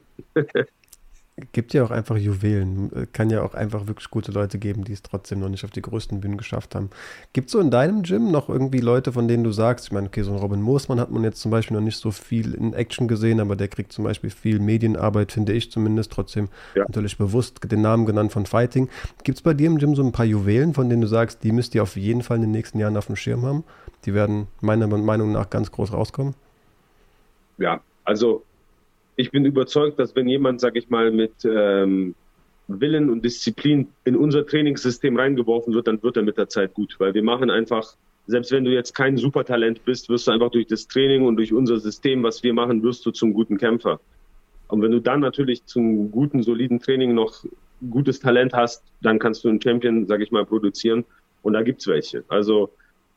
Gibt ja auch einfach Juwelen. Kann ja auch einfach wirklich gute Leute geben, die es trotzdem noch nicht auf die größten Bühnen geschafft haben. Gibt es so in deinem Gym noch irgendwie Leute, von denen du sagst, ich meine, okay, so ein Robin Moosmann hat man jetzt zum Beispiel noch nicht so viel in Action gesehen, aber der kriegt zum Beispiel viel Medienarbeit, finde ich zumindest, trotzdem ja. natürlich bewusst den Namen genannt von Fighting. Gibt es bei dir im Gym so ein paar Juwelen, von denen du sagst, die müsst ihr auf jeden Fall in den nächsten Jahren auf dem Schirm haben? Die werden meiner Meinung nach ganz groß rauskommen? Ja, also ich bin überzeugt, dass wenn jemand, sag ich mal, mit ähm, Willen und Disziplin in unser Trainingssystem reingeworfen wird, dann wird er mit der Zeit gut. Weil wir machen einfach, selbst wenn du jetzt kein Supertalent bist, wirst du einfach durch das Training und durch unser System, was wir machen, wirst du zum guten Kämpfer. Und wenn du dann natürlich zum guten, soliden Training noch gutes Talent hast, dann kannst du einen Champion, sag ich mal, produzieren. Und da gibt's welche. Also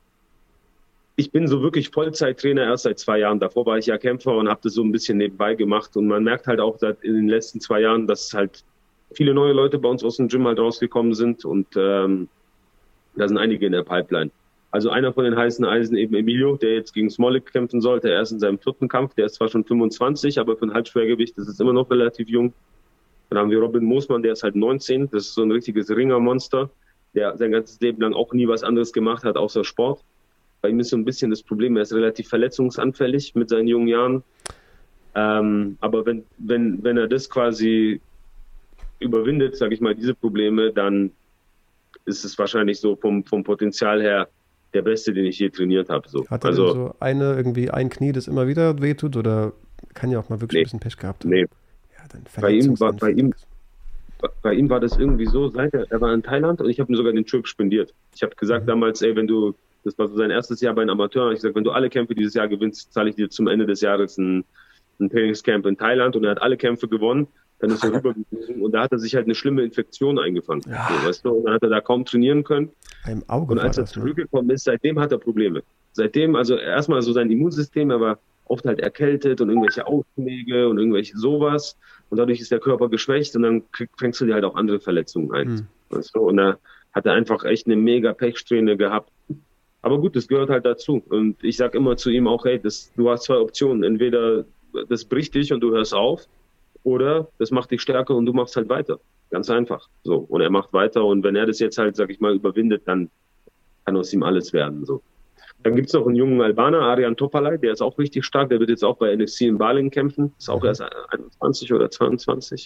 ich bin so wirklich Vollzeittrainer erst seit zwei Jahren. Davor war ich ja Kämpfer und habe das so ein bisschen nebenbei gemacht. Und man merkt halt auch seit in den letzten zwei Jahren, dass halt viele neue Leute bei uns aus dem Gym halt rausgekommen sind. Und ähm, da sind einige in der Pipeline. Also einer von den heißen Eisen eben Emilio, der jetzt gegen Smolik kämpfen sollte. Er ist in seinem vierten Kampf. Der ist zwar schon fünfundzwanzig, aber für ein Halbschwergewicht ist es immer noch relativ jung. Dann haben wir Robin Moosmann, der ist halt neunzehn. Das ist so ein richtiges Ringermonster, der sein ganzes Leben lang auch nie was anderes gemacht hat, außer Sport. Bei ihm ist so ein bisschen das Problem, er ist relativ verletzungsanfällig mit seinen jungen Jahren. Ähm, aber wenn, wenn, wenn er das quasi überwindet, sage ich mal, diese Probleme, dann ist es wahrscheinlich so vom, vom Potenzial her der Beste, den ich je trainiert habe. So. Hat er also, denn so eine, irgendwie ein Knie, das immer wieder wehtut oder kann ja auch mal wirklich nee, ein bisschen Pech gehabt haben? Nee. Ja, dann bei, ihm war, bei, ihm, bei ihm war das irgendwie so, seit er, er war in Thailand und ich habe ihm sogar den Trip spendiert. Ich habe gesagt mhm. damals, ey, wenn du das war so sein erstes Jahr bei den Amateuren. Ich habe gesagt, wenn du alle Kämpfe dieses Jahr gewinnst, zahle ich dir zum Ende des Jahres ein, ein Trainingscamp in Thailand. Und er hat alle Kämpfe gewonnen. Dann ist er rübergegangen und da hat er sich halt eine schlimme Infektion eingefangen. Ja. So, weißt du? Und dann hat er da kaum trainieren können. Im Auge und als er das, zurückgekommen ne? ist, seitdem hat er Probleme. Seitdem, also erstmal so sein Immunsystem, er war oft halt erkältet und irgendwelche Ausschläge und irgendwelche sowas. Und dadurch ist der Körper geschwächt und dann krieg, fängst du dir halt auch andere Verletzungen ein. Mhm. Weißt du? Und er hat er einfach echt eine mega Pechsträhne gehabt. Aber gut, das gehört halt dazu. Und ich sag immer zu ihm auch, hey, das, du hast zwei Optionen. Entweder das bricht dich und du hörst auf, oder das macht dich stärker und du machst halt weiter. Ganz einfach. So. Und er macht weiter. Und wenn er das jetzt halt, sag ich mal, überwindet, dann kann aus ihm alles werden. So. Dann gibt's noch einen jungen Albaner, Arjan Topalay, der ist auch richtig stark. Der wird jetzt auch bei N F C in Balingen kämpfen. Ist auch erst einundzwanzig oder zweiundzwanzig.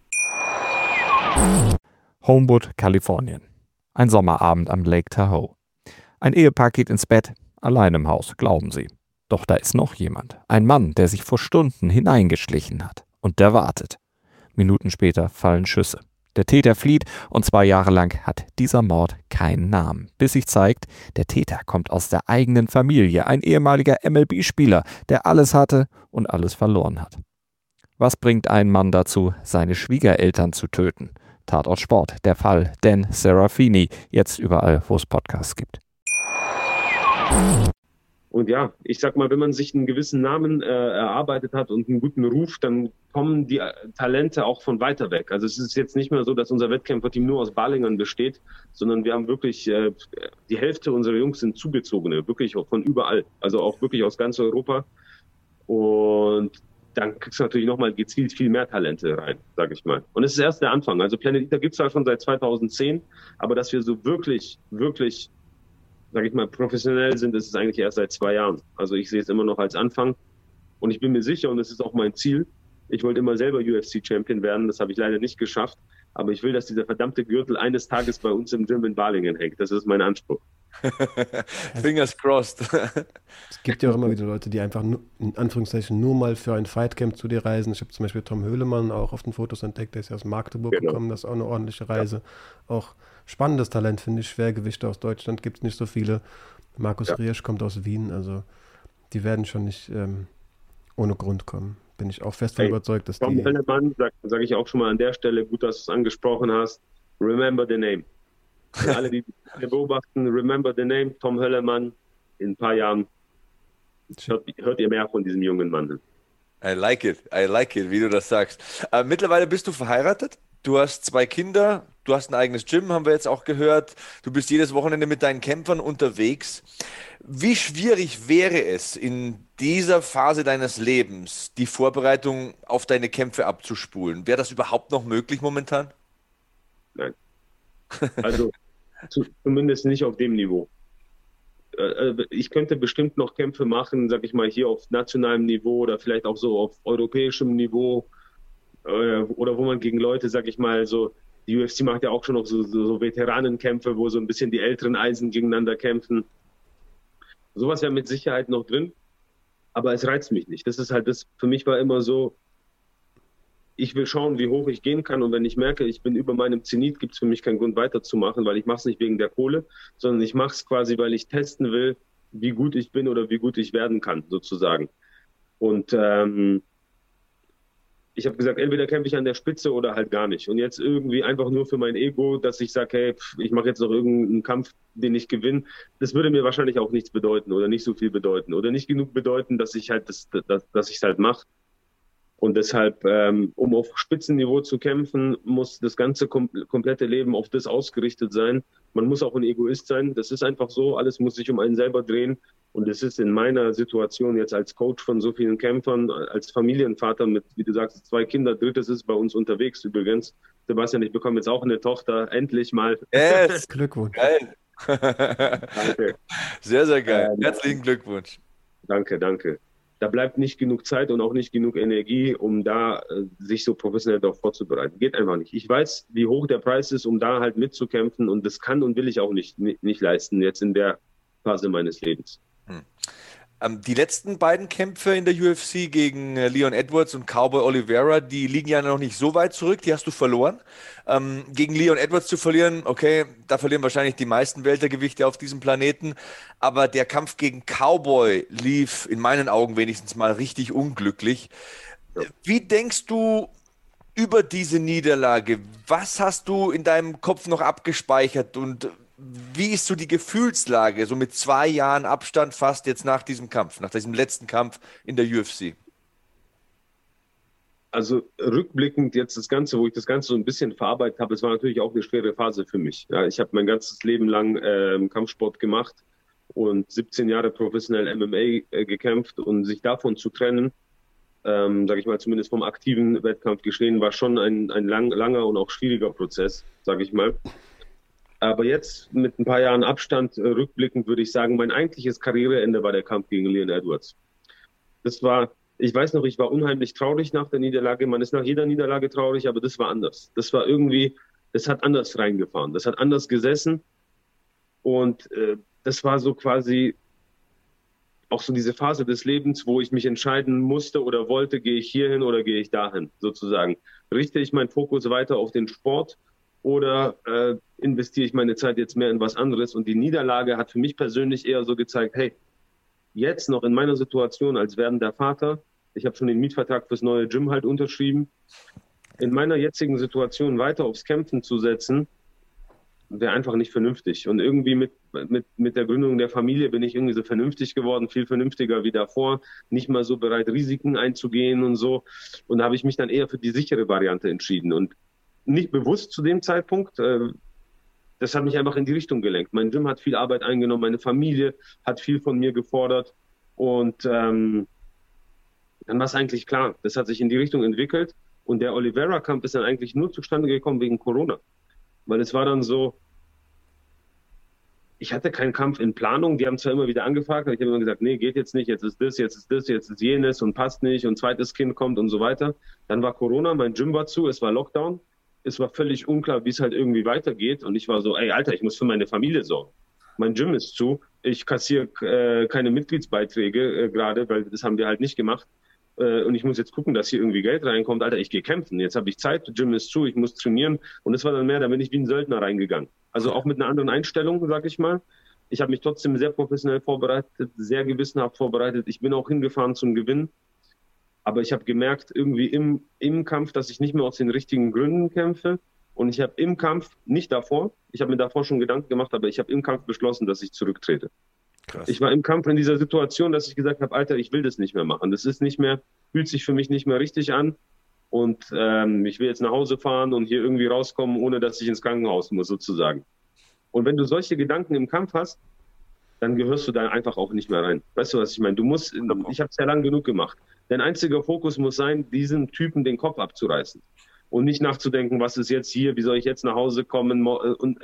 Homewood, Kalifornien. Ein Sommerabend am Lake Tahoe. Ein Ehepaar geht ins Bett, allein im Haus, glauben sie. Doch da ist noch jemand. Ein Mann, der sich vor Stunden hineingeschlichen hat. Und der wartet. Minuten später fallen Schüsse. Der Täter flieht und zwei Jahre lang hat dieser Mord keinen Namen. Bis sich zeigt, der Täter kommt aus der eigenen Familie. Ein ehemaliger M L B-Spieler, der alles hatte und alles verloren hat. Was bringt einen Mann dazu, seine Schwiegereltern zu töten? Tatort Sport, der Fall Dan Serafini, jetzt überall, wo es Podcasts gibt. Und ja, ich sag mal, wenn man sich einen gewissen Namen äh, erarbeitet hat und einen guten Ruf, dann kommen die äh, Talente auch von weiter weg. Also es ist jetzt nicht mehr so, dass unser Wettkämpferteam nur aus Balingern besteht, sondern wir haben wirklich, äh, die Hälfte unserer Jungs sind Zugezogene, wirklich auch von überall, also auch wirklich aus ganz Europa. Und dann kriegst du natürlich nochmal gezielt viel mehr Talente rein, sage ich mal. Und es ist erst der Anfang. Also Planet Eater gibt's ja schon seit zweitausendzehn, aber dass wir so wirklich, wirklich, sage ich mal, professionell sind, ist es eigentlich erst seit zwei Jahren. Also ich sehe es immer noch als Anfang. Und ich bin mir sicher, und es ist auch mein Ziel, ich wollte immer selber U F C-Champion werden, das habe ich leider nicht geschafft. Aber ich will, dass dieser verdammte Gürtel eines Tages bei uns im Gym in Balingen hängt. Das ist mein Anspruch. Fingers crossed. Es gibt ja auch immer wieder Leute, die einfach nur, in Anführungszeichen nur mal für ein Fightcamp zu dir reisen. Ich habe zum Beispiel Tom Höhlemann auch auf den Fotos entdeckt, der ist ja aus Magdeburg Genau. gekommen, das ist auch eine ordentliche Reise. Ja. Auch spannendes Talent, finde ich. Schwergewichte aus Deutschland gibt es nicht so viele. Markus Ja. Riersch kommt aus Wien, also die werden schon nicht ähm, ohne Grund kommen. Bin ich auch fest davon Hey, überzeugt, dass Tom die... Höhlemann, sage sag ich auch schon mal an der Stelle, gut, dass du es angesprochen hast, remember the name. Für alle, die die beobachten, remember the name, Tom Höhlemann. In ein paar Jahren hört, hört ihr mehr von diesem jungen Mann. I like it, I like it, wie du das sagst. Äh, mittlerweile bist du verheiratet, du hast zwei Kinder, du hast ein eigenes Gym, haben wir jetzt auch gehört. Du bist jedes Wochenende mit deinen Kämpfern unterwegs. Wie schwierig wäre es, in dieser Phase deines Lebens die Vorbereitung auf deine Kämpfe abzuspulen? Wäre das überhaupt noch möglich momentan? Nein. Also zu, zumindest nicht auf dem Niveau. Äh, ich könnte bestimmt noch Kämpfe machen, sag ich mal, hier auf nationalem Niveau oder vielleicht auch so auf europäischem Niveau äh, oder wo man gegen Leute, sag ich mal, so, die U F C macht ja auch schon noch so, so, so Veteranenkämpfe, wo so ein bisschen die älteren Eisen gegeneinander kämpfen. Sowas wäre mit Sicherheit noch drin, aber es reizt mich nicht. Das ist halt das, für mich war immer so, ich will schauen, wie hoch ich gehen kann, und wenn ich merke, ich bin über meinem Zenit, gibt es für mich keinen Grund weiterzumachen, weil ich mache es nicht wegen der Kohle, sondern ich mache es quasi, weil ich testen will, wie gut ich bin oder wie gut ich werden kann, sozusagen. Und ähm, ich habe gesagt, entweder kämpfe ich an der Spitze oder halt gar nicht. Und jetzt irgendwie einfach nur für mein Ego, dass ich sage, hey, pff, ich mache jetzt noch irgendeinen Kampf, den ich gewinne, das würde mir wahrscheinlich auch nichts bedeuten oder nicht so viel bedeuten oder nicht genug bedeuten, dass ich halt das, dass, dass ich es halt mache. Und deshalb, ähm, um auf Spitzenniveau zu kämpfen, muss das ganze kom- komplette Leben auf das ausgerichtet sein. Man muss auch ein Egoist sein. Das ist einfach so. Alles muss sich um einen selber drehen. Und es ist in meiner Situation jetzt als Coach von so vielen Kämpfern, als Familienvater mit, wie du sagst, zwei Kindern, drittes ist bei uns unterwegs übrigens. Sebastian, ich bekomme jetzt auch eine Tochter, endlich mal. Yes. Glückwunsch. Geil. Danke. Sehr, sehr geil. Ähm, Herzlichen Glückwunsch. Danke, danke. Da bleibt nicht genug Zeit und auch nicht genug Energie, um da äh, sich so professionell darauf vorzubereiten. Geht einfach nicht. Ich weiß, wie hoch der Preis ist, um da halt mitzukämpfen, und das kann und will ich auch nicht, nicht, nicht leisten, jetzt in der Phase meines Lebens. Hm. Ähm, die letzten beiden Kämpfe in der U F C gegen äh, Leon Edwards und Cowboy Oliveira, die liegen ja noch nicht so weit zurück, die hast du verloren. Ähm, gegen Leon Edwards zu verlieren, okay, da verlieren wahrscheinlich die meisten Weltergewichte auf diesem Planeten, aber der Kampf gegen Cowboy lief in meinen Augen wenigstens mal richtig unglücklich. Ja. Wie denkst du über diese Niederlage? Was hast du in deinem Kopf noch abgespeichert und wie ist so die Gefühlslage, so mit zwei Jahren Abstand fast jetzt nach diesem Kampf, nach diesem letzten Kampf in der U F C? Also rückblickend jetzt das Ganze, wo ich das Ganze so ein bisschen verarbeitet habe, es war natürlich auch eine schwere Phase für mich. Ja, ich habe mein ganzes Leben lang äh, Kampfsport gemacht und siebzehn Jahre professionell M M A äh, gekämpft, und sich davon zu trennen, ähm, sage ich mal, zumindest vom aktiven Wettkampfgeschehen, war schon ein, ein lang, langer und auch schwieriger Prozess, sage ich mal. Aber jetzt mit ein paar Jahren Abstand, äh, rückblickend würde ich sagen, mein eigentliches Karriereende war der Kampf gegen Leon Edwards. Das war, ich weiß noch, ich war unheimlich traurig nach der Niederlage. Man ist nach jeder Niederlage traurig, aber das war anders. Das war irgendwie, das hat anders reingefahren. Das hat anders gesessen. Und äh, das war so quasi auch so diese Phase des Lebens, wo ich mich entscheiden musste oder wollte, gehe ich hierhin oder gehe ich dahin, sozusagen. Richte ich meinen Fokus weiter auf den Sport oder äh, investiere ich meine Zeit jetzt mehr in was anderes? Und die Niederlage hat für mich persönlich eher so gezeigt, hey, jetzt noch in meiner Situation als werdender Vater, ich habe schon den Mietvertrag fürs neue Gym halt unterschrieben, in meiner jetzigen Situation weiter aufs Kämpfen zu setzen, wäre einfach nicht vernünftig. Und irgendwie mit, mit, mit der Gründung der Familie bin ich irgendwie so vernünftig geworden, viel vernünftiger wie davor, nicht mal so bereit, Risiken einzugehen und so. Und da habe ich mich dann eher für die sichere Variante entschieden. Und nicht bewusst zu dem Zeitpunkt, äh, das hat mich einfach in die Richtung gelenkt. Mein Gym hat viel Arbeit eingenommen, meine Familie hat viel von mir gefordert. Und ähm, dann war es eigentlich klar, das hat sich in die Richtung entwickelt. Und der Oliveira-Kampf ist dann eigentlich nur zustande gekommen wegen Corona. Weil es war dann so, ich hatte keinen Kampf in Planung. Die haben zwar immer wieder angefragt, aber ich habe immer gesagt, nee, geht jetzt nicht, jetzt ist das, jetzt ist das, jetzt ist jenes und passt nicht und zweites Kind kommt und so weiter. Dann war Corona, mein Gym war zu, es war Lockdown. Es war völlig unklar, wie es halt irgendwie weitergeht. Und ich war so, ey, Alter, ich muss für meine Familie sorgen. Mein Gym ist zu. Ich kassiere äh, keine Mitgliedsbeiträge äh, gerade, weil das haben wir halt nicht gemacht. Äh, und ich muss jetzt gucken, dass hier irgendwie Geld reinkommt. Alter, ich gehe kämpfen. Jetzt habe ich Zeit, Gym ist zu, ich muss trainieren. Und es war dann mehr, da bin ich wie ein Söldner reingegangen. Also auch mit einer anderen Einstellung, sag ich mal. Ich habe mich trotzdem sehr professionell vorbereitet, sehr gewissenhaft vorbereitet. Ich bin auch hingefahren zum Gewinn. Aber ich habe gemerkt, irgendwie im, im Kampf, dass ich nicht mehr aus den richtigen Gründen kämpfe. Und ich habe im Kampf, nicht davor, ich habe mir davor schon Gedanken gemacht, aber ich habe im Kampf beschlossen, dass ich zurücktrete. Krass. Ich war im Kampf in dieser Situation, dass ich gesagt habe, Alter, ich will das nicht mehr machen. Das ist nicht mehr, fühlt sich für mich nicht mehr richtig an. Und ähm, ich will jetzt nach Hause fahren und hier irgendwie rauskommen, ohne dass ich ins Krankenhaus muss, sozusagen. Und wenn du solche Gedanken im Kampf hast, dann gehörst du da einfach auch nicht mehr rein. Weißt du, was ich meine? Du musst, ich habe es ja lang genug gemacht. Dein einziger Fokus muss sein, diesem Typen den Kopf abzureißen. Und nicht nachzudenken, was ist jetzt hier, wie soll ich jetzt nach Hause kommen? Und,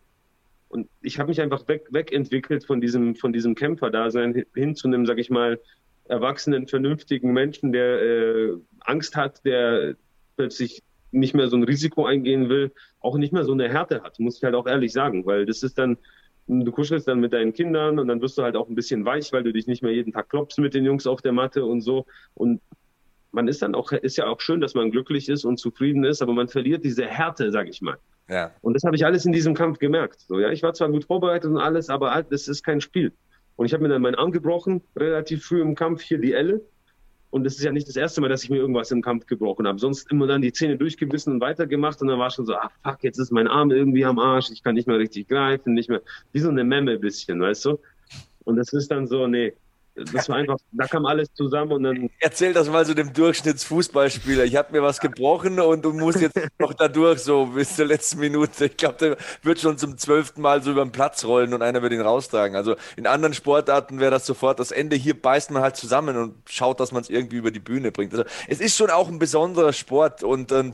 und ich habe mich einfach weg, wegentwickelt von diesem, von diesem Kämpferdasein hin zu einem, sag ich mal, erwachsenen, vernünftigen Menschen, der äh, Angst hat, der plötzlich nicht mehr so ein Risiko eingehen will, auch nicht mehr so eine Härte hat, muss ich halt auch ehrlich sagen, weil das ist dann, du kuschelst dann mit deinen Kindern und dann wirst du halt auch ein bisschen weich, weil du dich nicht mehr jeden Tag klopfst mit den Jungs auf der Matte und so. Und man ist dann auch, ist ja auch schön, dass man glücklich ist und zufrieden ist, aber man verliert diese Härte, sag ich mal. Ja. Und das habe ich alles in diesem Kampf gemerkt. So, ja, ich war zwar gut vorbereitet und alles, aber halt, das ist kein Spiel. Und ich habe mir dann meinen Arm gebrochen, relativ früh im Kampf, hier die Elle. Und das ist ja nicht das erste Mal, dass ich mir irgendwas im Kampf gebrochen habe. Sonst immer dann die Zähne durchgebissen und weitergemacht. Und dann war schon so, ah fuck, jetzt ist mein Arm irgendwie am Arsch. Ich kann nicht mehr richtig greifen, nicht mehr, wie so eine Memme ein bisschen, weißt du? Und das ist dann so, nee, das war einfach, da kam alles zusammen und dann... Erzähl das mal so dem Durchschnittsfußballspieler. Ich habe mir was gebrochen und du musst jetzt noch da durch, so bis zur letzten Minute. Ich glaube, der wird schon zum zwölften Mal so über den Platz rollen und einer wird ihn raustragen. Also in anderen Sportarten wäre das sofort das Ende. Hier beißt man halt zusammen und schaut, dass man es irgendwie über die Bühne bringt. Also es ist schon auch ein besonderer Sport und, und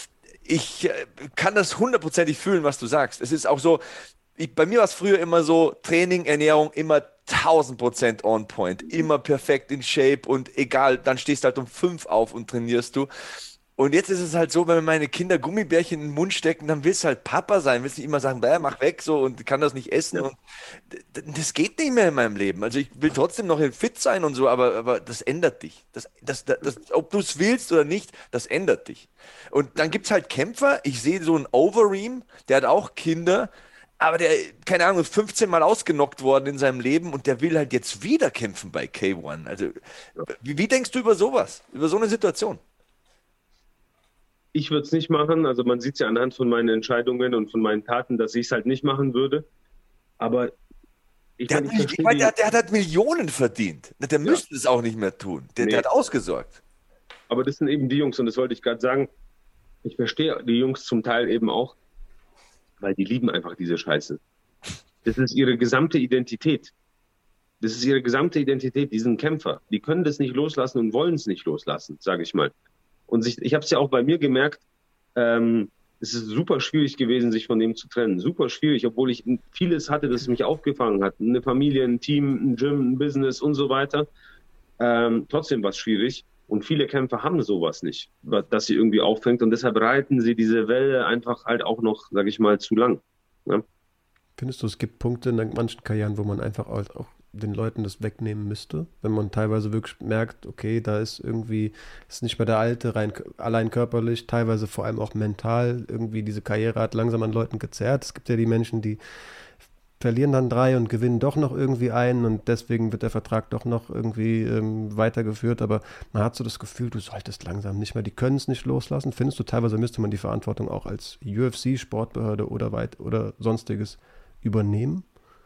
ich kann das hundertprozentig fühlen, was du sagst. Es ist auch so, ich, bei mir war es früher immer so, Training, Ernährung, immer tausend Prozent on point, immer perfekt in Shape und egal, dann stehst du halt um fünf auf und trainierst du. Und jetzt ist es halt so, wenn mir meine Kinder Gummibärchen in den Mund stecken, dann willst du halt Papa sein, willst nicht immer sagen, mach weg so und kann das nicht essen. Ja. Und das geht nicht mehr in meinem Leben. Also ich will trotzdem noch fit sein und so, aber, aber das ändert dich. Das, das, das, das, ob du es willst oder nicht, das ändert dich. Und dann gibt es halt Kämpfer, ich sehe so einen Overeem, der hat auch Kinder, aber der, keine Ahnung, fünfzehn Mal ausgenockt worden in seinem Leben und der will halt jetzt wieder kämpfen bei K eins. Also, wie, wie denkst du über sowas, über so eine Situation? Ich würde es nicht machen. Also man sieht es ja anhand von meinen Entscheidungen und von meinen Taten, dass ich es halt nicht machen würde. Aber ich der, meine, hat, ich mein, der, der hat halt Millionen verdient. Der müsste ja. es auch nicht mehr tun. Der, nee. der hat ausgesorgt. aber das sind eben die Jungs und das wollte ich gerade sagen. Ich verstehe die Jungs zum Teil eben auch, weil die lieben einfach diese Scheiße. Das ist ihre gesamte Identität. Das ist ihre gesamte Identität, diesen Kämpfer. Die können das nicht loslassen und wollen es nicht loslassen, sage ich mal. Und sich, ich habe es ja auch bei mir gemerkt, ähm, es ist super schwierig gewesen, sich von dem zu trennen. Super schwierig, obwohl ich vieles hatte, das mich aufgefangen hat. Eine Familie, ein Team, ein Gym, ein Business und so weiter. Ähm, trotzdem war es schwierig. Und viele Kämpfer haben sowas nicht, dass sie irgendwie auffängt. Und deshalb reiten sie diese Welle einfach halt auch noch, sage ich mal, zu lang. Ja? Findest du, es gibt Punkte in manchen Karrieren, wo man einfach auch den Leuten das wegnehmen müsste? Wenn man teilweise wirklich merkt, okay, da ist irgendwie, ist nicht mehr der Alte, rein allein körperlich, teilweise vor allem auch mental, irgendwie diese Karriere hat langsam an Leuten gezerrt. Es gibt ja die Menschen, die verlieren dann drei und gewinnen doch noch irgendwie einen und deswegen wird der Vertrag doch noch irgendwie ähm, weitergeführt, aber man hat so das Gefühl, du solltest langsam nicht mehr, die können es nicht loslassen. Findest du, teilweise müsste man die Verantwortung auch als U F C, Sportbehörde oder weit oder sonstiges übernehmen?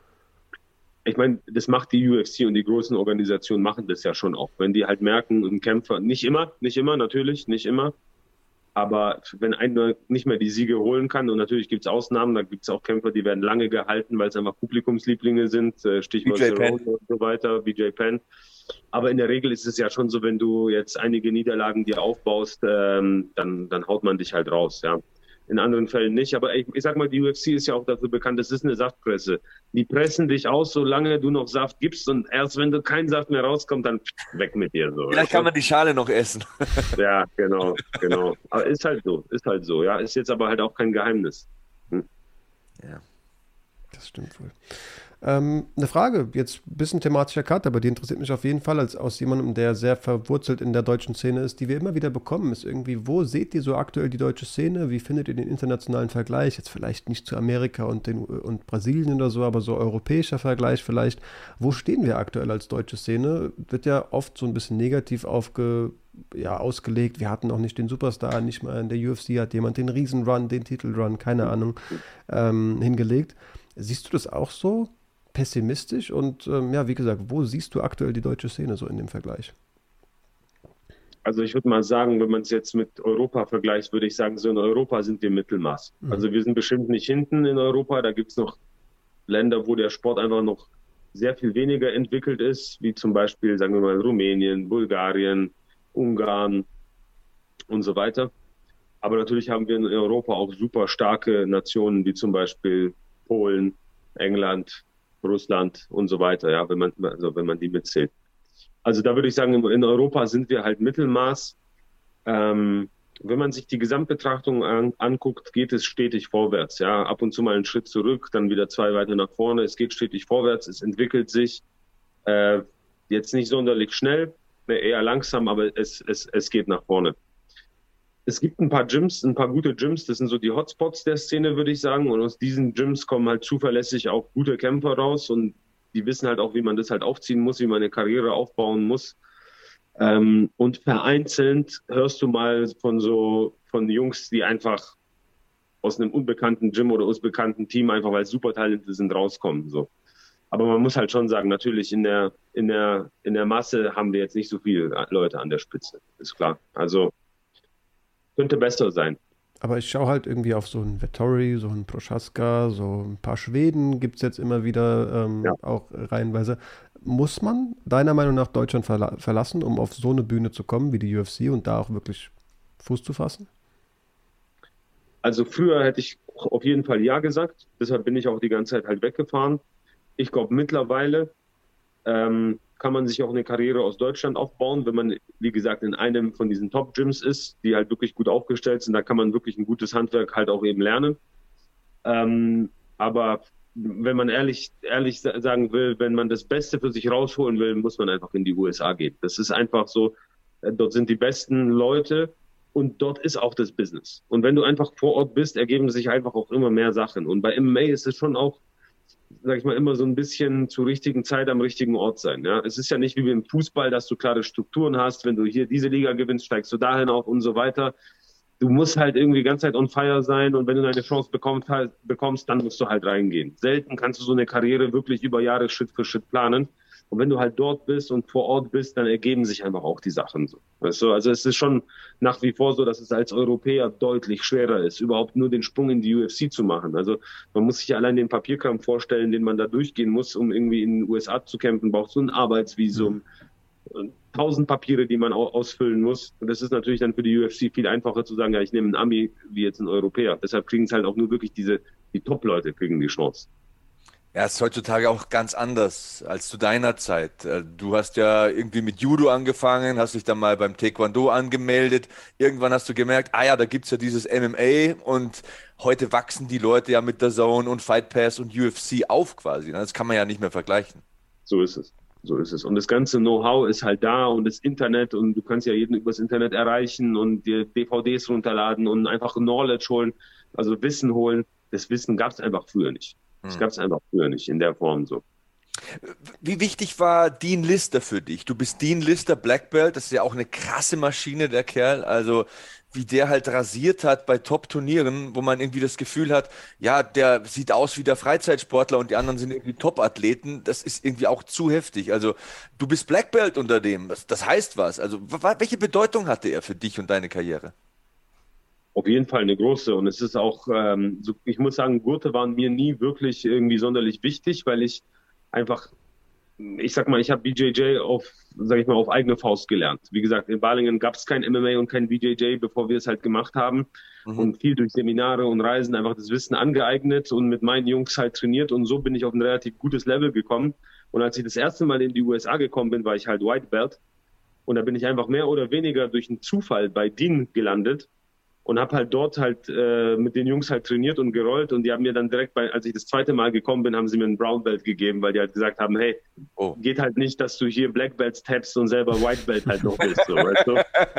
Ich meine, das macht die U F C und die großen Organisationen machen das ja schon auch. Wenn die halt merken, ein Kämpfer, nicht immer, nicht immer, natürlich, nicht immer, aber wenn einer nicht mehr die Siege holen kann, und natürlich gibt es Ausnahmen, da gibt es auch Kämpfer, die werden lange gehalten, weil es einfach Publikumslieblinge sind, Stichwort Cerrone und so weiter, B J Penn. Aber in der Regel ist es ja schon so, wenn du jetzt einige Niederlagen dir aufbaust, ähm, dann, dann haut man dich halt raus, ja. In anderen Fällen nicht. Aber ich, ich sag mal, die U F C ist ja auch dafür bekannt, das ist eine Saftpresse. Die pressen dich aus, solange du noch Saft gibst, und erst wenn du kein Saft mehr rauskommt, dann weg mit dir. So. Vielleicht kann man die Schale noch essen. Ja, genau, genau. Aber ist halt so, ist halt so. Ja, ist jetzt aber halt auch kein Geheimnis. Hm. Ja. Das stimmt wohl. Ähm, eine Frage, jetzt ein bisschen thematischer Cut, aber die interessiert mich auf jeden Fall als aus jemandem, der sehr verwurzelt in der deutschen Szene ist, die wir immer wieder bekommen, ist irgendwie, wo seht ihr so aktuell die deutsche Szene? Wie findet ihr den internationalen Vergleich? Jetzt vielleicht nicht zu Amerika und, den, und Brasilien oder so, aber so europäischer Vergleich vielleicht. Wo stehen wir aktuell als deutsche Szene? Wird ja oft so ein bisschen negativ aufge, ja, ausgelegt. Wir hatten auch nicht den Superstar, nicht mal in der U F C hat jemand den Riesenrun, den Titelrun, keine Ahnung, ähm, hingelegt. Siehst du das auch so? Pessimistisch und ähm, ja, wie gesagt, wo siehst du aktuell die deutsche Szene so in dem Vergleich? Also ich würde mal sagen, wenn man es jetzt mit Europa vergleicht, würde ich sagen, so in Europa sind wir Mittelmaß. Mhm. Also wir sind bestimmt nicht hinten in Europa, da gibt es noch Länder, wo der Sport einfach noch sehr viel weniger entwickelt ist, wie zum Beispiel, sagen wir mal, Rumänien, Bulgarien, Ungarn und so weiter. Aber natürlich haben wir in Europa auch super starke Nationen, wie zum Beispiel Polen, England, Russland und so weiter, ja, wenn man, also wenn man die mitzählt. Also da würde ich sagen, in Europa sind wir halt Mittelmaß. Ähm, wenn man sich die Gesamtbetrachtung an, anguckt, geht es stetig vorwärts, ja. Ab und zu mal einen Schritt zurück, dann wieder zwei weiter nach vorne. Es geht stetig vorwärts, es entwickelt sich. Äh, jetzt nicht sonderlich schnell, eher langsam, aber es, es, es geht nach vorne. Es gibt ein paar Gyms, ein paar gute Gyms, das sind so die Hotspots der Szene, würde ich sagen. Und aus diesen Gyms kommen halt zuverlässig auch gute Kämpfer raus und die wissen halt auch, wie man das halt aufziehen muss, wie man eine Karriere aufbauen muss. Ähm, und vereinzelt hörst du mal von so, von Jungs, die einfach aus einem unbekannten Gym oder aus bekannten Team, einfach weil Supertalente sind, rauskommen, so. Aber man muss halt schon sagen, natürlich in der, in der, in der Masse haben wir jetzt nicht so viele Leute an der Spitze. Ist klar. Also, könnte besser sein. Aber ich schaue halt irgendwie auf so einen Vettori, so einen Prochaska, so ein paar Schweden gibt es jetzt immer wieder ähm, ja. auch reihenweise. Muss man deiner Meinung nach Deutschland verla- verlassen, um auf so eine Bühne zu kommen wie die U F C und da auch wirklich Fuß zu fassen? Also früher hätte ich auf jeden Fall ja gesagt. Deshalb bin ich auch die ganze Zeit halt weggefahren. Ich glaube mittlerweile ähm, kann man sich auch eine Karriere aus Deutschland aufbauen, wenn man, wie gesagt, in einem von diesen Top-Gyms ist, die halt wirklich gut aufgestellt sind. Da kann man wirklich ein gutes Handwerk halt auch eben lernen. Ähm, aber wenn man ehrlich, ehrlich sagen will, wenn man das Beste für sich rausholen will, muss man einfach in die U S A gehen. Das ist einfach so, dort sind die besten Leute und dort ist auch das Business. Und wenn du einfach vor Ort bist, ergeben sich einfach auch immer mehr Sachen. Und bei M M A ist es schon auch, sag ich mal, immer so ein bisschen zur richtigen Zeit am richtigen Ort sein. Ja, es ist ja nicht wie im Fußball, dass du klare Strukturen hast. Wenn du hier diese Liga gewinnst, steigst du dahin auf und so weiter. Du musst halt irgendwie die ganze Zeit on fire sein und wenn du deine Chance bekommst, bekommst, dann musst du halt reingehen. Selten kannst du so eine Karriere wirklich über Jahre Schritt für Schritt planen. Und wenn du halt dort bist und vor Ort bist, dann ergeben sich einfach auch die Sachen so. Weißt du? Also es ist schon nach wie vor so, dass es als Europäer deutlich schwerer ist, überhaupt nur den Sprung in die U F C zu machen. Also man muss sich allein den Papierkram vorstellen, den man da durchgehen muss, um irgendwie in den U S A zu kämpfen, braucht so ein Arbeitsvisum, tausend Papiere, die man ausfüllen muss. Und das ist natürlich dann für die U F C viel einfacher zu sagen, ja, ich nehme einen Ami wie jetzt einen Europäer. Deshalb kriegen es halt auch nur wirklich diese, die Top-Leute kriegen die Chance. Ja, es ist heutzutage auch ganz anders als zu deiner Zeit. Du hast ja irgendwie mit Judo angefangen, hast dich dann mal beim Taekwondo angemeldet. Irgendwann hast du gemerkt, ah ja, da gibt's ja dieses M M A und heute wachsen die Leute ja mit der Zone und Fight Pass und U F C auf quasi. Das kann man ja nicht mehr vergleichen. So ist es. So ist es. Und das ganze Know-how ist halt da und das Internet und du kannst ja jeden übers Internet erreichen und dir D V Ds runterladen und einfach Knowledge holen, also Wissen holen. Das Wissen gab's einfach früher nicht. Das gab es einfach früher nicht in der Form so. Wie wichtig war Dean Lister für dich? Du bist Dean Lister Black Belt, das ist ja auch eine krasse Maschine, der Kerl. Also wie der halt rasiert hat bei Top-Turnieren, wo man irgendwie das Gefühl hat, ja, der sieht aus wie der Freizeitsportler und die anderen sind irgendwie Top-Athleten. Das ist irgendwie auch zu heftig. Also du bist Black Belt unter dem. Das, das heißt was. Also welche Bedeutung hatte er für dich und deine Karriere? Auf jeden Fall eine große. Und es ist auch, ähm, so, ich muss sagen, Gurte waren mir nie wirklich irgendwie sonderlich wichtig, weil ich einfach, ich sag mal, ich habe B J J auf, sag ich mal, auf eigene Faust gelernt. Wie gesagt, in Balingen gab es kein M M A und kein B J J, bevor wir es halt gemacht haben. Mhm. Und viel durch Seminare und Reisen einfach das Wissen angeeignet und mit meinen Jungs halt trainiert. Und so bin ich auf ein relativ gutes Level gekommen. Und als ich das erste Mal in die U S A gekommen bin, war ich halt White Belt. Und da bin ich einfach mehr oder weniger durch einen Zufall bei Dean gelandet. Und habe halt dort halt äh, mit den Jungs halt trainiert und gerollt und die haben mir dann direkt, bei, als ich das zweite Mal gekommen bin, haben sie mir einen Brown Belt gegeben, weil die halt gesagt haben, hey, oh. geht halt nicht, dass du hier Black Belts tappst und selber White Belt halt noch bist, so, weißt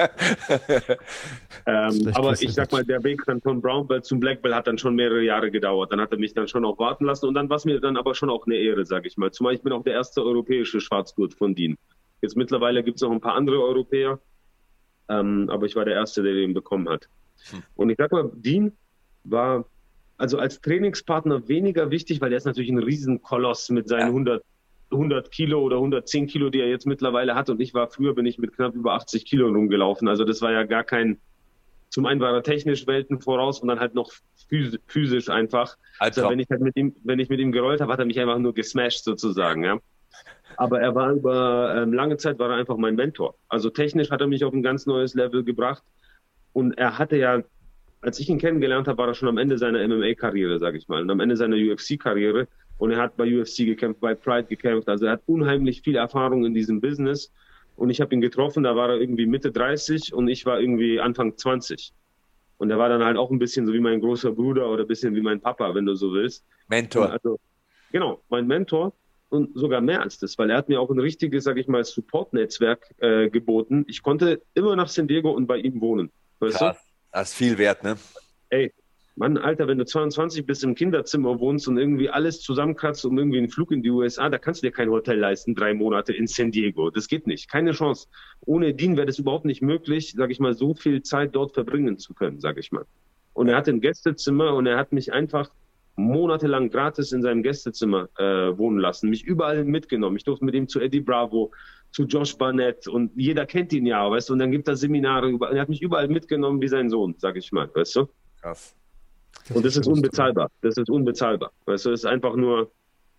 du? ähm, aber ich sag mal, der Weg dann von Brown Belt zum Black Belt hat dann schon mehrere Jahre gedauert. Dann hat er mich dann schon auch warten lassen und dann war es mir dann aber schon auch eine Ehre, sag ich mal. Zumal ich bin auch der erste europäische Schwarzgurt von Dean. Jetzt mittlerweile gibt es noch ein paar andere Europäer, ähm, aber ich war der Erste, der den bekommen hat. Und ich sag mal, Dean war also als Trainingspartner weniger wichtig, weil er ist natürlich ein Riesenkoloss mit seinen hundert, hundert Kilo oder hundertzehn Kilo, die er jetzt mittlerweile hat. Und ich war früher, bin ich mit knapp über achtzig Kilo rumgelaufen. Also das war ja gar kein, zum einen war er technisch Welten voraus und dann halt noch physisch, physisch einfach. Also wenn ich halt mit ihm, wenn ich mit ihm gerollt habe, hat er mich einfach nur gesmashed sozusagen, ja. Aber er war über ähm, lange Zeit war er einfach mein Mentor. Also technisch hat er mich auf ein ganz neues Level gebracht. Und er hatte ja, als ich ihn kennengelernt habe, war er schon am Ende seiner M M A-Karriere, sage ich mal, und am Ende seiner U F C-Karriere. Und er hat bei U F C gekämpft, bei Pride gekämpft. Also er hat unheimlich viel Erfahrung in diesem Business. Und ich habe ihn getroffen, da war er irgendwie Mitte dreißig und ich war irgendwie Anfang zwanzig. Und er war dann halt auch ein bisschen so wie mein großer Bruder oder ein bisschen wie mein Papa, wenn du so willst. Mentor. Also, genau, mein Mentor. Und sogar mehr als das, weil er hat mir auch ein richtiges, sag ich mal, Support-Netzwerk äh, geboten. Ich konnte immer nach San Diego und bei ihm wohnen. Weißt Krass. du? Das ist viel wert, ne? Ey, Mann, Alter, wenn du zweiundzwanzig bist, im Kinderzimmer wohnst und irgendwie alles zusammenkratzt, um irgendwie einen Flug in die U S A, da kannst du dir kein Hotel leisten, drei Monate in San Diego. Das geht nicht. Keine Chance. Ohne Dean wäre das überhaupt nicht möglich, sag ich mal, so viel Zeit dort verbringen zu können, sag ich mal. Und er hatte ein Gästezimmer und er hat mich einfach monatelang gratis in seinem Gästezimmer äh, wohnen lassen, mich überall mitgenommen. Ich durfte mit ihm zu Eddie Bravo, zu Josh Barnett und jeder kennt ihn ja, weißt du, und dann gibt er Seminare, über, er hat mich überall mitgenommen wie sein Sohn, sag ich mal, weißt du. Krass. Und das ist unbezahlbar, das ist unbezahlbar, weißt du, das ist einfach nur...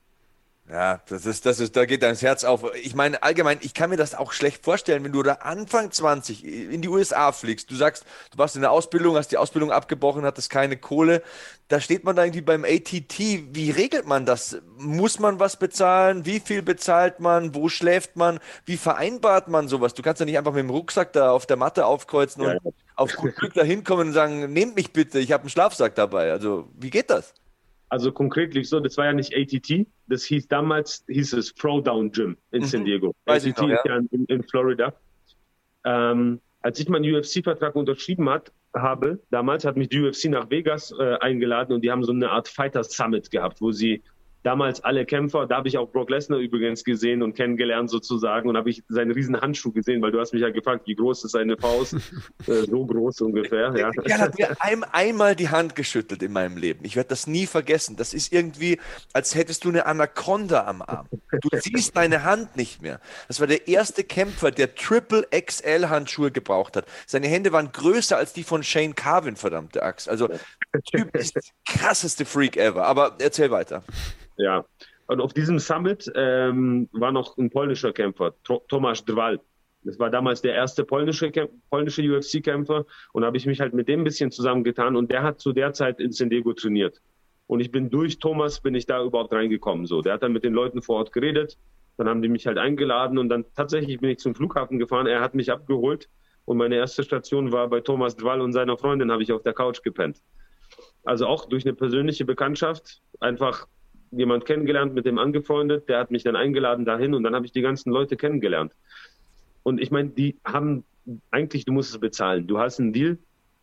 Ja, das ist, das ist, da geht dein Herz auf. Ich meine, allgemein, ich kann mir das auch schlecht vorstellen, wenn du da Anfang zwanzig in die U S A fliegst. Du sagst, du warst in der Ausbildung, hast die Ausbildung abgebrochen, hattest keine Kohle. Da steht man da irgendwie beim A T T. Wie regelt man das? Muss man was bezahlen? Wie viel bezahlt man? Wo schläft man? Wie vereinbart man sowas? Du kannst ja nicht einfach mit dem Rucksack da auf der Matte aufkreuzen und ja. auf gut Glück da hinkommen und sagen, nehmt mich bitte, ich habe einen Schlafsack dabei. Also, wie geht das? Also konkret lief so, das war ja nicht A T T, das hieß damals, hieß es Throwdown Gym in mhm. San Diego. Weiß A T T noch, ja. ist ja in, in Florida. Ähm, als ich meinen U F C-Vertrag unterschrieben hat, habe, damals hat mich die U F C nach Vegas äh, eingeladen und die haben so eine Art Fighter Summit gehabt, wo sie damals alle Kämpfer, da habe ich auch Brock Lesnar übrigens gesehen und kennengelernt sozusagen und habe ich seinen riesen Handschuh gesehen, weil du hast mich ja gefragt, wie groß ist seine Faust? äh, so groß ungefähr, ja. Er hat mir ein, einmal die Hand geschüttelt in meinem Leben. Ich werde das nie vergessen. Das ist irgendwie, als hättest du eine Anaconda am Arm. Du siehst deine Hand nicht mehr. Das war der erste Kämpfer, der Triple X L Handschuhe gebraucht hat. Seine Hände waren größer als die von Shane Carwin, verdammte Axt. Also der Typ ist der krasseste Freak ever. Aber erzähl weiter. Ja, und auf diesem Summit ähm, war noch ein polnischer Kämpfer, Tomasz Drwal. Das war damals der erste polnische, polnische U F C-Kämpfer und habe ich mich halt mit dem ein bisschen zusammengetan und der hat zu der Zeit in San Diego trainiert. Und ich bin durch Thomas, bin ich da überhaupt reingekommen. So, der hat dann mit den Leuten vor Ort geredet, dann haben die mich halt eingeladen und dann tatsächlich bin ich zum Flughafen gefahren, er hat mich abgeholt und meine erste Station war bei Tomasz Drwal und seiner Freundin, habe ich auf der Couch gepennt. Also auch durch eine persönliche Bekanntschaft, einfach jemand kennengelernt, mit dem angefreundet, der hat mich dann eingeladen dahin und dann habe ich die ganzen Leute kennengelernt. Und ich meine, die haben eigentlich, du musst es bezahlen. Du hast einen Deal,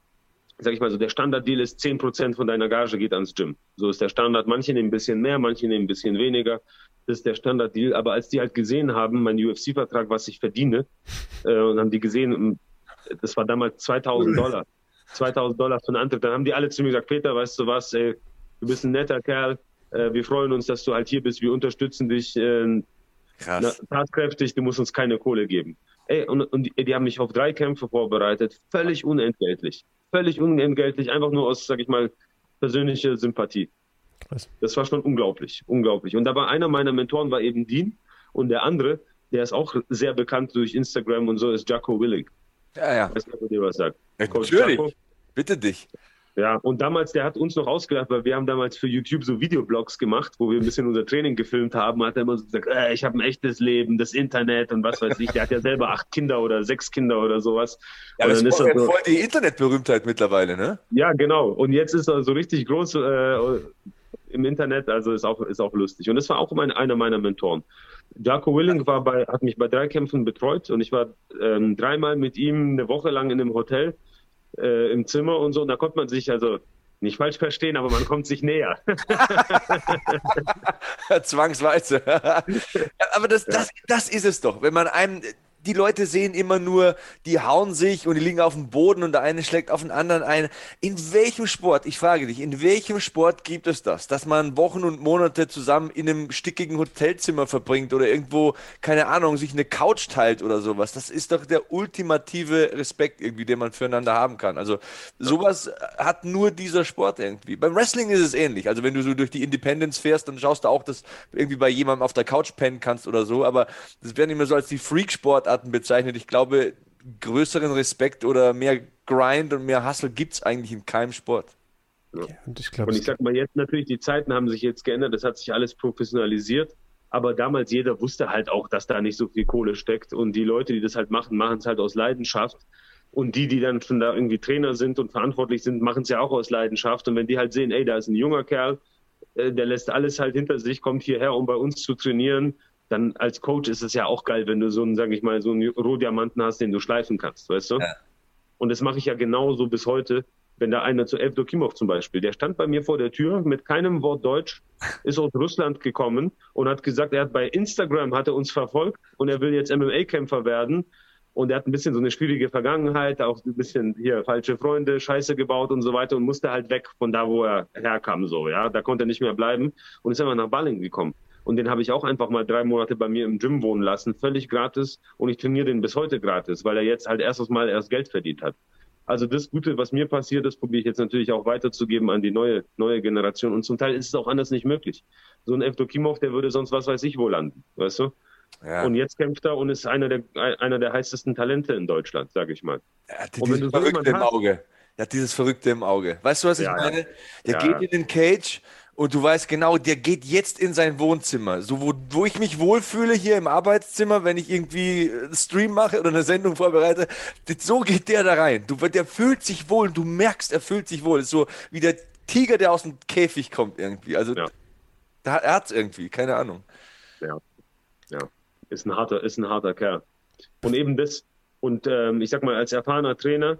sag ich mal so, der Standarddeal ist zehn Prozent von deiner Gage geht ans Gym. So ist der Standard. Manche nehmen ein bisschen mehr, manche nehmen ein bisschen weniger. Das ist der Standarddeal. Aber als die halt gesehen haben, mein U F C-Vertrag, was ich verdiene, äh, und haben die gesehen, das war damals zweitausend Dollar. zweitausend Dollar für einen Antritt. Dann haben die alle zu mir gesagt, Peter, weißt du was, ey, du bist ein netter Kerl. Wir freuen uns, dass du halt hier bist. Wir unterstützen dich äh, Krass. tatkräftig. Du musst uns keine Kohle geben. Ey, und, und die, die haben mich auf drei Kämpfe vorbereitet. Völlig unentgeltlich. Völlig unentgeltlich. Einfach nur aus, sag ich mal, persönlicher Sympathie. Krass. Das war schon unglaublich. Unglaublich. Und da war einer meiner Mentoren, war eben Dean. Und der andere, der ist auch sehr bekannt durch Instagram und so, ist Jocko Willink. Ja, ja. Ich weiß nicht, ob ihr was sagt. Ja, natürlich. Jocko. Bitte dich. Ja, und damals, der hat uns noch ausgelacht, weil wir haben damals für YouTube so Videoblogs gemacht, wo wir ein bisschen unser Training gefilmt haben, hat er immer so gesagt, äh, ich habe ein echtes Leben, das Internet und was weiß ich. Der hat ja selber acht Kinder oder sechs Kinder oder sowas. Ja, das ist voll, so, voll die Internetberühmtheit mittlerweile, ne? Ja, genau. Und jetzt ist er so richtig groß äh, im Internet, also ist auch, ist auch lustig. Und das war auch mein, einer meiner Mentoren. Jocko Willink war bei, hat mich bei drei Kämpfen betreut und ich war ähm, dreimal mit ihm eine Woche lang in einem Hotel. Äh, im Zimmer und so, und da konnte man sich also nicht falsch verstehen, aber man kommt sich näher. Zwangsweise. Aber das, das, das ist es doch, wenn man einem, die Leute sehen immer nur, die hauen sich und die liegen auf dem Boden und der eine schlägt auf den anderen ein. In welchem Sport, ich frage dich, in welchem Sport gibt es das, dass man Wochen und Monate zusammen in einem stickigen Hotelzimmer verbringt oder irgendwo, keine Ahnung, sich eine Couch teilt oder sowas? Das ist doch der ultimative Respekt irgendwie, den man füreinander haben kann. Also sowas hat nur dieser Sport irgendwie. Beim Wrestling ist es ähnlich. Also wenn du so durch die Independence fährst, dann schaust du auch, dass du irgendwie bei jemandem auf der Couch pennen kannst oder so, aber das werden immer so als die Freak-Sportarten bezeichnet. Ich glaube, größeren Respekt oder mehr Grind und mehr Hustle gibt es eigentlich in keinem Sport. Ja. Ja, und ich, glaub, und ich sag mal, jetzt natürlich, die Zeiten haben sich jetzt geändert, das hat sich alles professionalisiert, aber damals jeder wusste halt auch, dass da nicht so viel Kohle steckt und die Leute, die das halt machen, machen es halt aus Leidenschaft und die, die dann schon da irgendwie Trainer sind und verantwortlich sind, machen es ja auch aus Leidenschaft und wenn die halt sehen, ey, da ist ein junger Kerl, äh, der lässt alles halt hinter sich, kommt hierher, um bei uns zu trainieren, dann als Coach ist es ja auch geil, wenn du so einen, sag ich mal, so einen Rohdiamanten hast, den du schleifen kannst, weißt du? Ja. Und das mache ich ja genauso bis heute, wenn da einer zu Evdokimov zum Beispiel, der stand bei mir vor der Tür mit keinem Wort Deutsch, ist aus Russland gekommen und hat gesagt, er hat bei Instagram, hat er uns verfolgt und er will jetzt M M A-Kämpfer werden und er hat ein bisschen so eine schwierige Vergangenheit, auch ein bisschen hier falsche Freunde, Scheiße gebaut und so weiter und musste halt weg von da, wo er herkam, so, ja, da konnte er nicht mehr bleiben und ist einfach nach Balling gekommen. Und den habe ich auch einfach mal drei Monate bei mir im Gym wohnen lassen, völlig gratis. Und ich trainiere den bis heute gratis, weil er jetzt halt erstes Mal erst Geld verdient hat. Also das Gute, was mir passiert ist, probiere ich jetzt natürlich auch weiterzugeben an die neue neue Generation. Und zum Teil ist es auch anders nicht möglich. So ein Evdokimov, der würde sonst was weiß ich wo landen, weißt du? Ja. Und jetzt kämpft er und ist einer der einer der heißesten Talente in Deutschland, sage ich mal. Er hat dieses Verrückte im Auge. Er hat dieses Verrückte im Auge. Weißt du, was ich ja, meine? Der ja. geht in den Cage und du weißt genau, der geht jetzt in sein Wohnzimmer. So, wo, wo ich mich wohlfühle hier im Arbeitszimmer, wenn ich irgendwie einen Stream mache oder eine Sendung vorbereite. So geht der da rein. Du, der fühlt sich wohl. Du merkst, er fühlt sich wohl. Ist so wie der Tiger, der aus dem Käfig kommt irgendwie. Also, ja. da, er hat's irgendwie. Keine Ahnung. Ja. Ja. Ist ein harter, ist ein harter Kerl. Und eben das. Und ähm, ich sag mal, als erfahrener Trainer,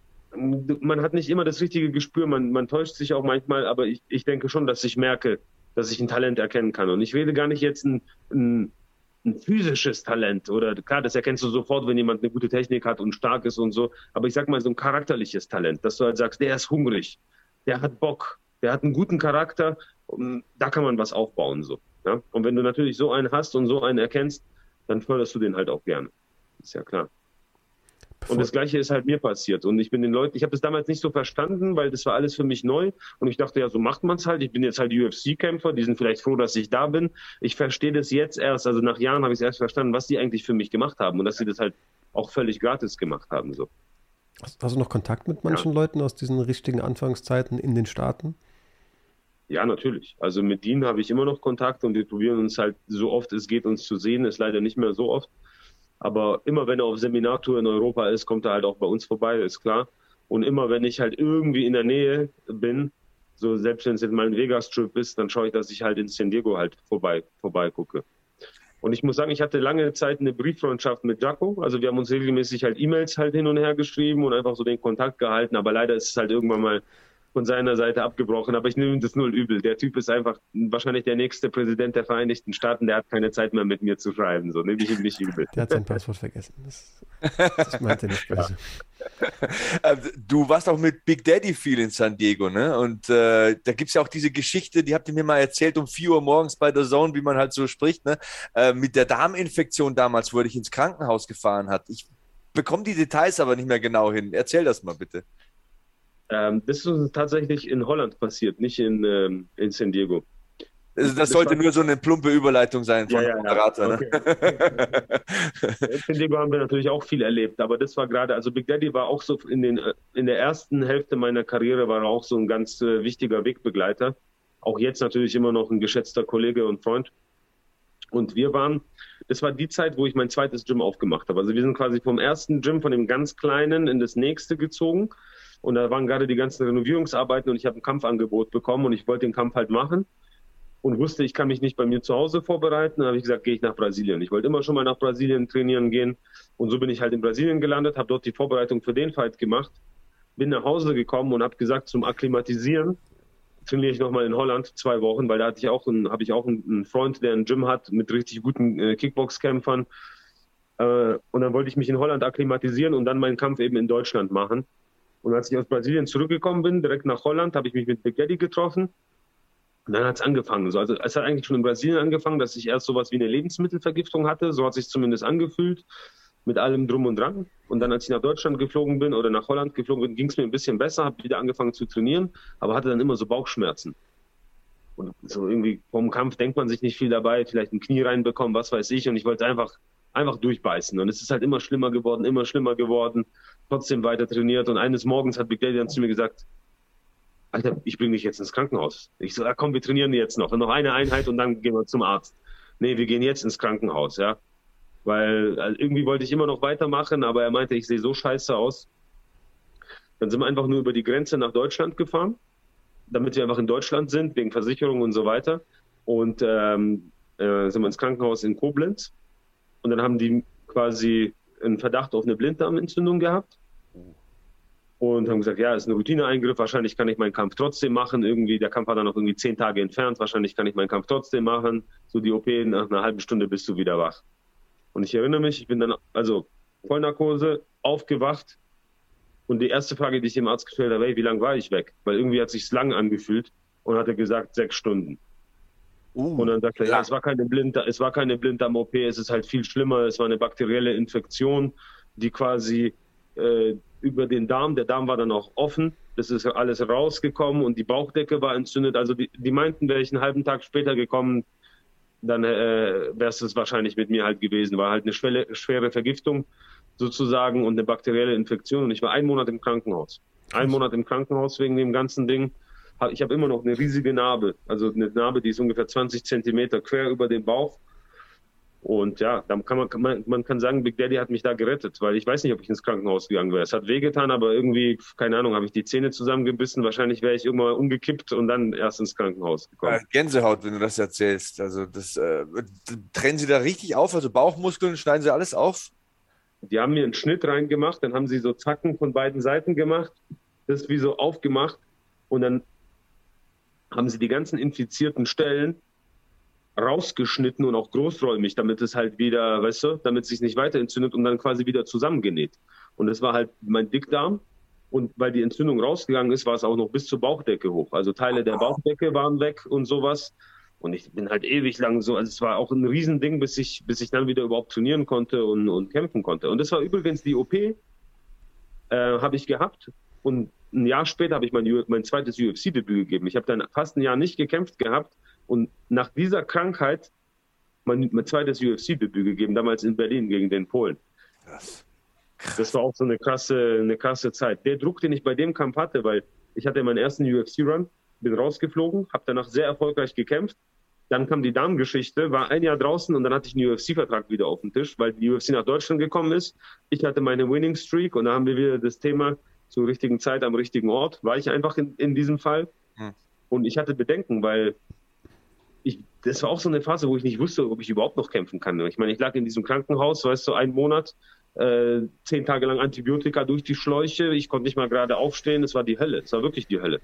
man hat nicht immer das richtige Gespür, man, man täuscht sich auch manchmal, aber ich, ich denke schon, dass ich merke, dass ich ein Talent erkennen kann. Und ich rede gar nicht jetzt ein, ein, ein physisches Talent oder klar, das erkennst du sofort, wenn jemand eine gute Technik hat und stark ist und so. Aber ich sag mal so ein charakterliches Talent, dass du halt sagst, der ist hungrig, der hat Bock, der hat einen guten Charakter. Da kann man was aufbauen, so. Ja? Und wenn du natürlich so einen hast und so einen erkennst, dann förderst du den halt auch gerne. Ist ja klar. Bevor und das Gleiche ist halt mir passiert. Und ich bin den Leuten, ich habe das damals nicht so verstanden, weil das war alles für mich neu. Und ich dachte, ja, so macht man es halt. Ich bin jetzt halt U F C-Kämpfer, die sind vielleicht froh, dass ich da bin. Ich verstehe das jetzt erst, also nach Jahren habe ich es erst verstanden, was die eigentlich für mich gemacht haben und dass sie das halt auch völlig gratis gemacht haben. So. Hast, hast du noch Kontakt mit manchen ja. Leuten aus diesen richtigen Anfangszeiten in den Staaten? Ja, natürlich. Also mit denen habe ich immer noch Kontakt und wir probieren uns halt so oft es geht, uns zu sehen. Ist leider nicht mehr so oft. Aber immer wenn er auf Seminartour in Europa ist, kommt er halt auch bei uns vorbei, ist klar. Und immer wenn ich halt irgendwie in der Nähe bin, so selbst wenn es jetzt mal ein Vegas-Trip ist, dann schaue ich, dass ich halt in San Diego halt vorbei, vorbei gucke. Und ich muss sagen, ich hatte lange Zeit eine Brieffreundschaft mit Jaco. Also wir haben uns regelmäßig halt E-Mails halt hin und her geschrieben und einfach so den Kontakt gehalten. Aber leider ist es halt irgendwann mal von seiner Seite abgebrochen, aber ich nehme das null übel. Der Typ ist einfach wahrscheinlich der nächste Präsident der Vereinigten Staaten, der hat keine Zeit mehr mit mir zu schreiben, so nehme ich ihm nicht übel. Der hat sein Passwort vergessen. Das, das meinte er nicht böse. Ja. Du warst auch mit Big Daddy viel in San Diego, ne? Und äh, da gibt es ja auch diese Geschichte, die habt ihr mir mal erzählt um vier Uhr morgens bei der Zone, wie man halt so spricht, ne? Äh, mit der Darminfektion damals, wo er dich ins Krankenhaus gefahren hat. Ich bekomme die Details aber nicht mehr genau hin. Erzähl das mal bitte. Ähm, das ist tatsächlich in Holland passiert, nicht in, ähm, in San Diego. Also das, das sollte nur so eine plumpe Überleitung sein von ja, ja, Moderator. Ja. Okay. Ne? In San Diego haben wir natürlich auch viel erlebt, aber das war gerade, also Big Daddy war auch so in, den, in der ersten Hälfte meiner Karriere war er auch so ein ganz äh, wichtiger Wegbegleiter. Auch jetzt natürlich immer noch ein geschätzter Kollege und Freund. Und wir waren, das war die Zeit, wo ich mein zweites Gym aufgemacht habe. Also wir sind quasi vom ersten Gym, von dem ganz kleinen, in das nächste gezogen. Und da waren gerade die ganzen Renovierungsarbeiten und ich habe ein Kampfangebot bekommen und ich wollte den Kampf halt machen und wusste, ich kann mich nicht bei mir zu Hause vorbereiten. Dann habe ich gesagt, gehe ich nach Brasilien. Ich wollte immer schon mal nach Brasilien trainieren gehen und so bin ich halt in Brasilien gelandet, habe dort die Vorbereitung für den Fight gemacht, bin nach Hause gekommen und habe gesagt, zum Akklimatisieren trainiere ich nochmal in Holland zwei Wochen, weil da hatte ich auch einen, habe ich auch einen Freund, der ein Gym hat mit richtig guten äh, Kickbox-Kämpfern. Äh, und dann wollte ich mich in Holland akklimatisieren und dann meinen Kampf eben in Deutschland machen. Und als ich aus Brasilien zurückgekommen bin, direkt nach Holland, habe ich mich mit Big Daddy getroffen. Und dann hat es angefangen. Also es hat eigentlich schon in Brasilien angefangen, dass ich erst sowas wie eine Lebensmittelvergiftung hatte. So hat es sich zumindest angefühlt, mit allem Drum und Dran. Und dann, als ich nach Deutschland geflogen bin oder nach Holland geflogen bin, ging es mir ein bisschen besser, habe wieder angefangen zu trainieren, aber hatte dann immer so Bauchschmerzen. Und so irgendwie vom Kampf denkt man sich nicht viel dabei, vielleicht ein Knie reinbekommen, was weiß ich. Und ich wollte einfach, einfach durchbeißen. Und es ist halt immer schlimmer geworden, immer schlimmer geworden. Trotzdem weiter trainiert und eines Morgens hat Big Daddy dann zu mir gesagt, Alter, ich bringe dich jetzt ins Krankenhaus. Ich so, ja, komm, wir trainieren jetzt noch. Und noch eine Einheit und dann gehen wir zum Arzt. Nee, wir gehen jetzt ins Krankenhaus, ja. Weil also irgendwie wollte ich immer noch weitermachen, aber er meinte, ich sehe so scheiße aus. Dann sind wir einfach nur über die Grenze nach Deutschland gefahren, damit wir einfach in Deutschland sind, wegen Versicherung und so weiter. Und ähm, äh, sind wir ins Krankenhaus in Koblenz. Und dann haben die quasi einen Verdacht auf eine Blinddarmentzündung gehabt und haben gesagt, ja, ist ein Routineeingriff, wahrscheinlich kann ich meinen Kampf trotzdem machen. Irgendwie, der Kampf war dann noch irgendwie zehn Tage entfernt, wahrscheinlich kann ich meinen Kampf trotzdem machen. So die O P, nach einer halben Stunde bist du wieder wach. Und ich erinnere mich, ich bin dann, also Vollnarkose, aufgewacht und die erste Frage, die ich dem Arzt gestellt habe, hey, wie lange war ich weg? Weil irgendwie hat sich's lang angefühlt und hat er gesagt, sechs Stunden. Uh, und dann sagte er, ja, es war keine Blinddarm, es war keine Blinddarm-O P, es ist halt viel schlimmer, es war eine bakterielle Infektion, die quasi äh, über den Darm, der Darm war dann auch offen, das ist alles rausgekommen und die Bauchdecke war entzündet, also die, die meinten, wäre ich einen halben Tag später gekommen, dann äh, wäre es wahrscheinlich mit mir halt gewesen, war halt eine schwere, schwere Vergiftung sozusagen und eine bakterielle Infektion und ich war einen Monat im Krankenhaus. Ein Monat im Krankenhaus wegen dem ganzen Ding. Ich habe immer noch eine riesige Narbe, also eine Narbe, die ist ungefähr zwanzig Zentimeter quer über den Bauch. Und ja, dann kann man, kann man, man kann sagen, Big Daddy hat mich da gerettet, weil ich weiß nicht, ob ich ins Krankenhaus gegangen wäre. Es hat wehgetan, aber irgendwie, keine Ahnung, habe ich die Zähne zusammengebissen. Wahrscheinlich wäre ich irgendwann umgekippt und dann erst ins Krankenhaus gekommen. Ja, Gänsehaut, wenn du das erzählst. Also das äh, trennen Sie da richtig auf, also Bauchmuskeln, schneiden Sie alles auf? Die haben mir einen Schnitt reingemacht, dann haben sie so Zacken von beiden Seiten gemacht, das wie so aufgemacht und dann haben sie die ganzen infizierten Stellen rausgeschnitten und auch großräumig, damit es halt wieder, weißt du, damit es sich nicht weiter entzündet und dann quasi wieder zusammengenäht. Und das war halt mein Dickdarm. Und weil die Entzündung rausgegangen ist, war es auch noch bis zur Bauchdecke hoch. Also Teile der Bauchdecke waren weg und sowas. Und ich bin halt ewig lang so, also es war auch ein Riesending, bis ich, bis ich dann wieder überhaupt trainieren konnte und, und kämpfen konnte. Und das war übrigens die O P, äh, habe ich gehabt. Und ein Jahr später habe ich mein, mein zweites U F C-Debüt gegeben. Ich habe dann fast ein Jahr nicht gekämpft gehabt. Und nach dieser Krankheit mein, mein zweites U F C-Debüt gegeben, damals in Berlin gegen den Polen. Krass. Das war auch so eine krasse, eine krasse Zeit. Der Druck, den ich bei dem Kampf hatte, weil ich hatte meinen ersten U F C-Run, bin rausgeflogen, habe danach sehr erfolgreich gekämpft. Dann kam die Damengeschichte, war ein Jahr draußen und dann hatte ich einen U F C-Vertrag wieder auf dem Tisch, weil die U F C nach Deutschland gekommen ist. Ich hatte meine Winning Streak und da haben wir wieder das Thema zur richtigen Zeit am richtigen Ort. War ich einfach in, in diesem Fall. Hm. Und ich hatte Bedenken, weil ich, das war auch so eine Phase, wo ich nicht wusste, ob ich überhaupt noch kämpfen kann. Ich meine, ich lag in diesem Krankenhaus, weißt du, einen Monat, äh, zehn Tage lang Antibiotika durch die Schläuche. Ich konnte nicht mal gerade aufstehen. Es war die Hölle. Es war wirklich die Hölle.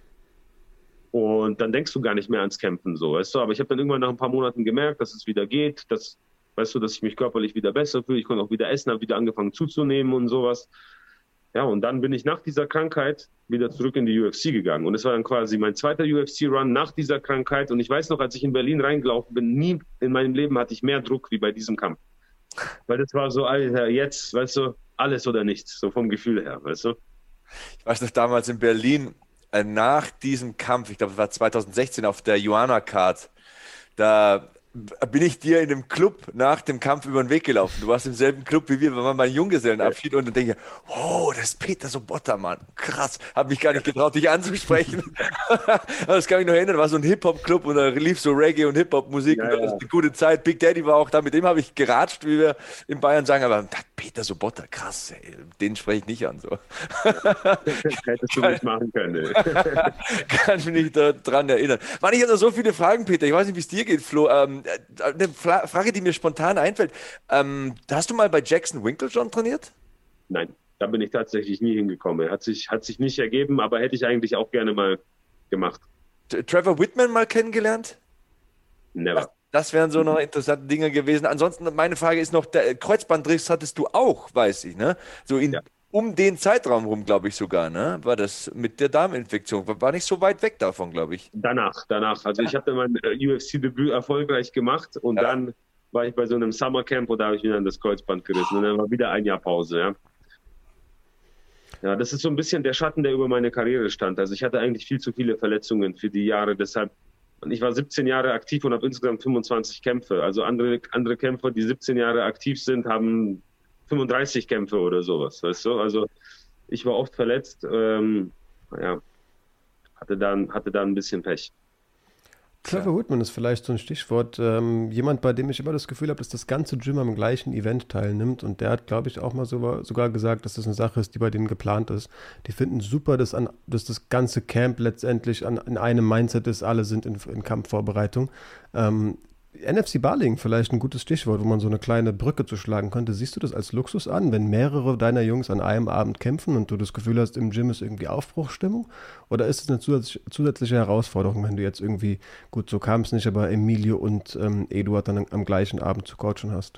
Und dann denkst du gar nicht mehr ans Kämpfen, so, weißt du. Aber ich habe dann irgendwann nach ein paar Monaten gemerkt, dass es wieder geht, dass, weißt du, dass ich mich körperlich wieder besser fühle. Ich konnte auch wieder essen, habe wieder angefangen zuzunehmen und sowas. Ja, und dann bin ich nach dieser Krankheit wieder zurück in die U F C gegangen. Und es war dann quasi mein zweiter U F C-Run nach dieser Krankheit. Und ich weiß noch, als ich in Berlin reingelaufen bin, nie in meinem Leben hatte ich mehr Druck wie bei diesem Kampf. Weil das war so, Alter, jetzt, weißt du, alles oder nichts, so vom Gefühl her, weißt du. Ich weiß noch, damals in Berlin, nach diesem Kampf, ich glaube, es war zwanzig sechzehn auf der Joanna Card, da bin ich dir in dem Club nach dem Kampf über den Weg gelaufen. Du warst im selben Club wie wir, wenn man mal einen Junggesellenabschied und dann denke ich, oh, das ist Peter Sobotta, Mann. Krass. Hab mich gar nicht getraut, dich anzusprechen. Aber das kann ich noch erinnern, war so ein Hip-Hop-Club und da lief so Reggae und Hip-Hop-Musik ja, und das ja. ist eine gute Zeit. Big Daddy war auch da, mit dem habe ich geratscht, wie wir in Bayern sagen, aber Peter Sobotta, krass, ey, den spreche ich nicht an. So. Hättest du nicht machen können. Kann mich nicht daran erinnern. Mann, ich habe noch so viele Fragen, Peter. Ich weiß nicht, wie es dir geht, Flo. Ähm, eine Fra- Frage, die mir spontan einfällt. Ähm, hast du mal bei Jackson Winkeljohn trainiert? Nein, da bin ich tatsächlich nie hingekommen. Hat sich, hat sich nicht ergeben, aber hätte ich eigentlich auch gerne mal gemacht. T- Trevor Whitman mal kennengelernt? Never. Das, das wären so noch interessante Dinge gewesen. Ansonsten, meine Frage ist noch, der Kreuzbandriss hattest du auch, weiß ich, ne? So in, ja. um den Zeitraum rum, glaube ich sogar, ne? War das mit der Darminfektion? War nicht so weit weg davon, glaube ich. Danach, danach. Also ja. ich habe dann mein U F C-Debüt erfolgreich gemacht und ja. dann war ich bei so einem Summercamp und da habe ich wieder das Kreuzband gerissen und dann war wieder ein Jahr Pause, ja. Ja, das ist so ein bisschen der Schatten, der über meine Karriere stand. Also ich hatte eigentlich viel zu viele Verletzungen für die Jahre, deshalb, und ich war siebzehn Jahre aktiv und habe insgesamt fünfundzwanzig Kämpfe. Also andere, andere Kämpfer, die siebzehn Jahre aktiv sind, haben fünfunddreißig Kämpfe oder sowas, weißt du? Also ich war oft verletzt, ähm, ja, hatte dann, hatte dann ein bisschen Pech. Trevor Whitman ist vielleicht so ein Stichwort. Ähm, jemand, bei dem ich immer das Gefühl habe, dass das ganze Gym am gleichen Event teilnimmt. Und der hat, glaube ich, auch mal so, sogar gesagt, dass das eine Sache ist, die bei denen geplant ist. Die finden super, dass, an, dass das ganze Camp letztendlich an, in einem Mindset ist. Alle sind in, in Kampfvorbereitung. Ähm, N F C Balingen vielleicht ein gutes Stichwort, wo man so eine kleine Brücke zu schlagen könnte. Siehst du das als Luxus an, wenn mehrere deiner Jungs an einem Abend kämpfen und du das Gefühl hast, im Gym ist irgendwie Aufbruchsstimmung? Oder ist es eine zusätzliche, zusätzliche Herausforderung, wenn du jetzt irgendwie, gut, so kam es nicht, aber Emilio und ähm, Eduard dann am gleichen Abend zu coachen hast?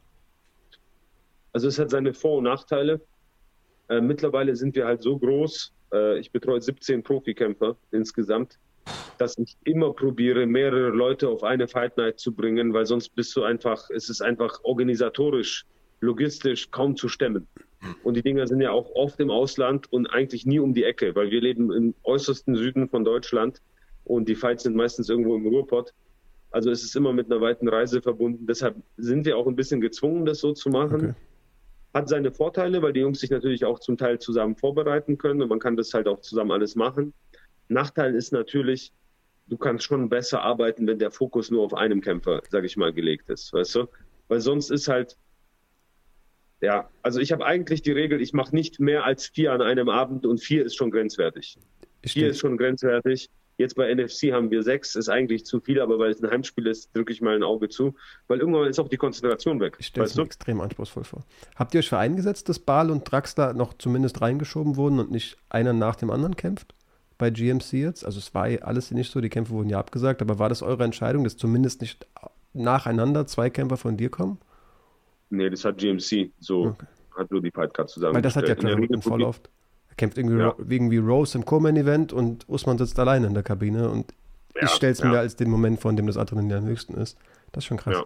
Also es hat seine Vor- und Nachteile. Äh, mittlerweile sind wir halt so groß, äh, ich betreue siebzehn Profikämpfer insgesamt, dass ich immer probiere, mehrere Leute auf eine Fight Night zu bringen, weil sonst bist du einfach, es ist einfach organisatorisch, logistisch kaum zu stemmen. Und die Dinger sind ja auch oft im Ausland und eigentlich nie um die Ecke, weil wir leben im äußersten Süden von Deutschland und die Fights sind meistens irgendwo im Ruhrpott. Also es ist immer mit einer weiten Reise verbunden. Deshalb sind wir auch ein bisschen gezwungen, das so zu machen. Okay. Hat seine Vorteile, weil die Jungs sich natürlich auch zum Teil zusammen vorbereiten können und man kann das halt auch zusammen alles machen. Nachteil ist natürlich, du kannst schon besser arbeiten, wenn der Fokus nur auf einem Kämpfer, sage ich mal, gelegt ist, weißt du? Weil sonst ist halt, ja, also ich habe eigentlich die Regel, ich mache nicht mehr als vier an einem Abend und vier ist schon grenzwertig. Stimmt. Vier ist schon grenzwertig. Jetzt bei N F C haben wir sechs, ist eigentlich zu viel, aber weil es ein Heimspiel ist, drücke ich mal ein Auge zu, weil irgendwann ist auch die Konzentration weg. Ich stelle es mir extrem anspruchsvoll vor. Habt ihr euch für eingesetzt, dass Baal und Draxler noch zumindest reingeschoben wurden und nicht einer nach dem anderen kämpft? bei G M C jetzt? Also es war ja alles nicht so, die Kämpfe wurden ja abgesagt, aber war das eure Entscheidung, dass zumindest nicht nacheinander zwei Kämpfer von dir kommen? Nee, das hat G M C so, Okay. hat nur die Fight Card zusammen. Weil das hat ja Claro voll oft. Er kämpft irgendwie, Ja. Ro- irgendwie Rose im Co-Main-Event und Usman sitzt alleine in der Kabine und Ja, ich stelle es ja. mir als den Moment vor, in dem das Adrenalin am höchsten ist. Das ist schon krass. Ja.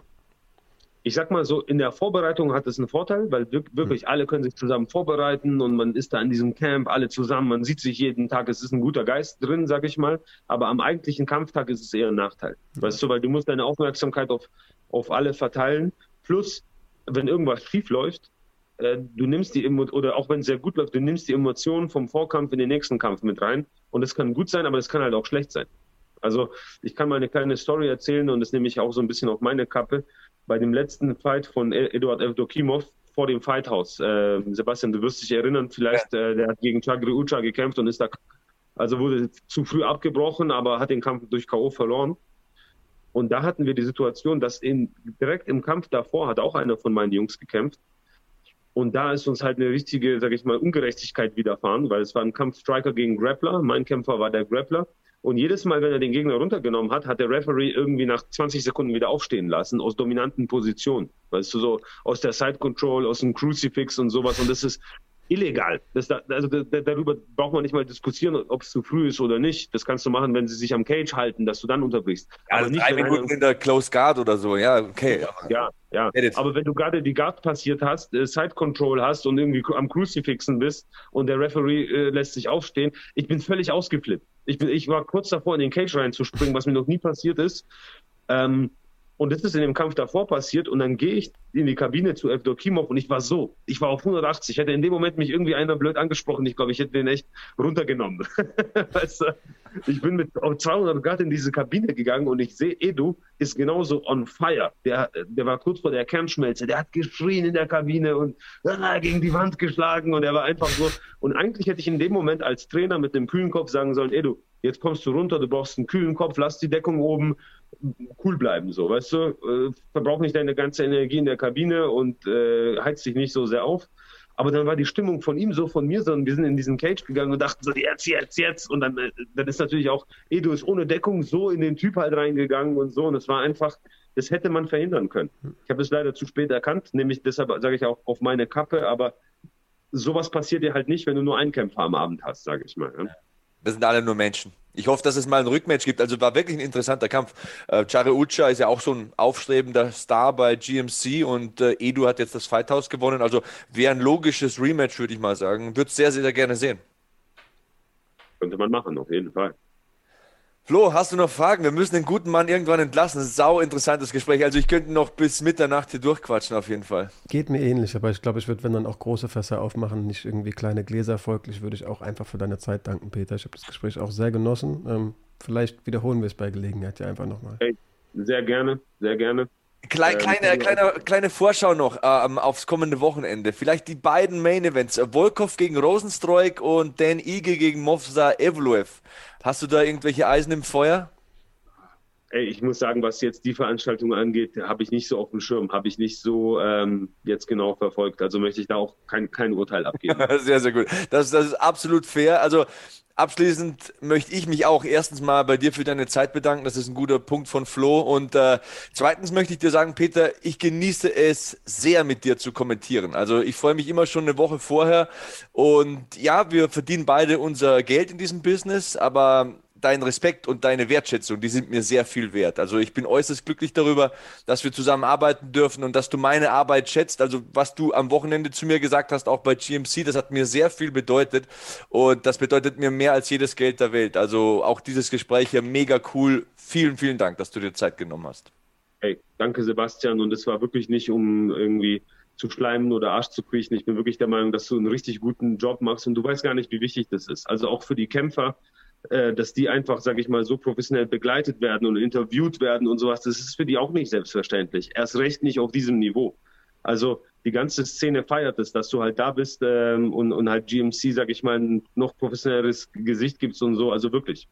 Ich sag mal so, in der Vorbereitung hat es einen Vorteil, weil wir- wirklich alle können sich zusammen vorbereiten und man ist da in diesem Camp, alle zusammen, man sieht sich jeden Tag, es ist ein guter Geist drin, sag ich mal, aber am eigentlichen Kampftag ist es eher ein Nachteil. Weißt du, weil du musst deine Aufmerksamkeit auf, auf alle verteilen, plus, wenn irgendwas schief läuft, äh, du nimmst die Emo oder auch wenn es sehr gut läuft, du nimmst die Emotionen vom Vorkampf in den nächsten Kampf mit rein und das kann gut sein, aber das kann halt auch schlecht sein. Also ich kann mal eine kleine Story erzählen und das nehme ich auch so ein bisschen auf meine Kappe. Bei dem letzten Fight von Eduard Evdokimov vor dem Fighthouse. Äh, Sebastian, du wirst dich erinnern, vielleicht, äh, der hat gegen Chagri Ucha gekämpft und ist da, also wurde zu früh abgebrochen, aber hat den Kampf durch K O verloren. Und da hatten wir die Situation, dass in, direkt im Kampf davor hat auch einer von meinen Jungs gekämpft. Und da ist uns halt eine richtige, sag ich mal, Ungerechtigkeit widerfahren, weil es war ein Kampf Striker gegen Grappler. Mein Kämpfer war der Grappler. Und jedes Mal, wenn er den Gegner runtergenommen hat, hat der Referee irgendwie nach zwanzig Sekunden wieder aufstehen lassen aus dominanten Positionen. Weißt du, so aus der Side Control, aus dem Crucifix und sowas. Und das ist illegal. Das, da, also da, darüber braucht man nicht mal diskutieren, ob es zu früh ist oder nicht. Das kannst du machen, wenn sie sich am Cage halten, dass du dann unterbrichst. Ja, Aber nicht, drei wenn Minuten einer- in der Close Guard oder so, ja, okay. ja, ja. Edit. Aber wenn du gerade die Guard passiert hast, äh, Side Control hast und irgendwie am Crucifixen bist und der Referee äh, lässt sich aufstehen, ich bin völlig ausgeflippt. Ich, bin, ich war kurz davor, in den Cage reinzuspringen, was mir noch nie passiert ist. Ähm, und das ist in dem Kampf davor passiert und dann gehe ich in die Kabine zu Evdokimov und ich war so, ich war auf hundertachtzig. Hätte in dem Moment mich irgendwie einer blöd angesprochen, ich glaube, ich hätte den echt runtergenommen. Weißt du? Ich bin mit zweihundert Grad in diese Kabine gegangen und ich sehe, Edu ist genauso on fire. Der, der war kurz vor der Kernschmelze, der hat geschrien in der Kabine und ah, gegen die Wand geschlagen und er war einfach so. Und eigentlich hätte ich in dem Moment als Trainer mit dem kühlen Kopf sagen sollen, Edu, jetzt kommst du runter, du brauchst einen kühlen Kopf, lass die Deckung oben, cool bleiben, so, weißt du, äh, verbrauch nicht deine ganze Energie in der Kabine und äh, heiz dich nicht so sehr auf. Aber dann war die Stimmung von ihm so, von mir so, und wir sind in diesen Cage gegangen und dachten so, jetzt, jetzt, jetzt. Und dann, äh, dann ist natürlich auch, Edu ist ohne Deckung so in den Typ halt reingegangen und so. Und es war einfach, das hätte man verhindern können. Ich habe es leider zu spät erkannt, nämlich deshalb sage ich auch auf meine Kappe, aber sowas passiert dir halt nicht, wenn du nur einen Kämpfer am Abend hast, sage ich mal. Ja. Wir sind alle nur Menschen. Ich hoffe, dass es mal ein Rückmatch gibt. Also war wirklich ein interessanter Kampf. Äh, Chagri Ucha ist ja auch so ein aufstrebender Star bei G M C und äh, Edu hat jetzt das Fighthouse gewonnen. Also wäre ein logisches Rematch, würde ich mal sagen. Würde es sehr, sehr gerne sehen. Könnte man machen, auf jeden Fall. Flo, hast du noch Fragen? Wir müssen den guten Mann irgendwann entlassen. Das ist ein sau interessantes Gespräch. Also ich könnte noch bis Mitternacht hier durchquatschen auf jeden Fall. Geht mir ähnlich, aber ich glaube, ich würde, wenn dann auch große Fässer aufmachen, nicht irgendwie kleine Gläser. Folglich würde ich auch einfach für deine Zeit danken, Peter. Ich habe das Gespräch auch sehr genossen. Ähm, vielleicht wiederholen wir es bei Gelegenheit ja einfach nochmal. Hey, sehr gerne, sehr gerne. Kleine, Ähm, kleine, kleine, kleine Vorschau noch ähm, aufs kommende Wochenende. Vielleicht die beiden Main Events. Volkov gegen Rosenstruik und Dan Ige gegen Movsar Evloev. Hast du da irgendwelche Eisen im Feuer? Ey, ich muss sagen, was jetzt die Veranstaltung angeht, habe ich nicht so auf dem Schirm, habe ich nicht so ähm, jetzt genau verfolgt. Also möchte ich da auch kein, kein Urteil abgeben. Sehr, sehr gut. Das, das ist absolut fair. Also abschließend möchte ich mich auch erstens mal bei dir für deine Zeit bedanken. Das ist ein guter Punkt von Flo. Und äh, zweitens möchte ich dir sagen, Peter, ich genieße es sehr, mit dir zu kommentieren. Also ich freue mich immer schon eine Woche vorher. Und ja, wir verdienen beide unser Geld in diesem Business, aber dein Respekt und deine Wertschätzung, die sind mir sehr viel wert. Also ich bin äußerst glücklich darüber, dass wir zusammen arbeiten dürfen und dass du meine Arbeit schätzt. Also was du am Wochenende zu mir gesagt hast, auch bei G M C, das hat mir sehr viel bedeutet und das bedeutet mir mehr als jedes Geld der Welt. Also auch dieses Gespräch hier mega cool. Vielen, vielen Dank, dass du dir Zeit genommen hast. Hey, danke Sebastian und es war wirklich nicht, um irgendwie zu schleimen oder Arsch zu kriechen. Ich bin wirklich der Meinung, dass du einen richtig guten Job machst und du weißt gar nicht, wie wichtig das ist. Also auch für die Kämpfer, dass die einfach, sage ich mal, so professionell begleitet werden und interviewt werden und sowas, das ist für die auch nicht selbstverständlich. Erst recht nicht auf diesem Niveau. Also die ganze Szene feiert es, dass du halt da bist ähm, und, und halt G M C, sage ich mal, ein noch professionelleres Gesicht gibst und so. Also wirklich,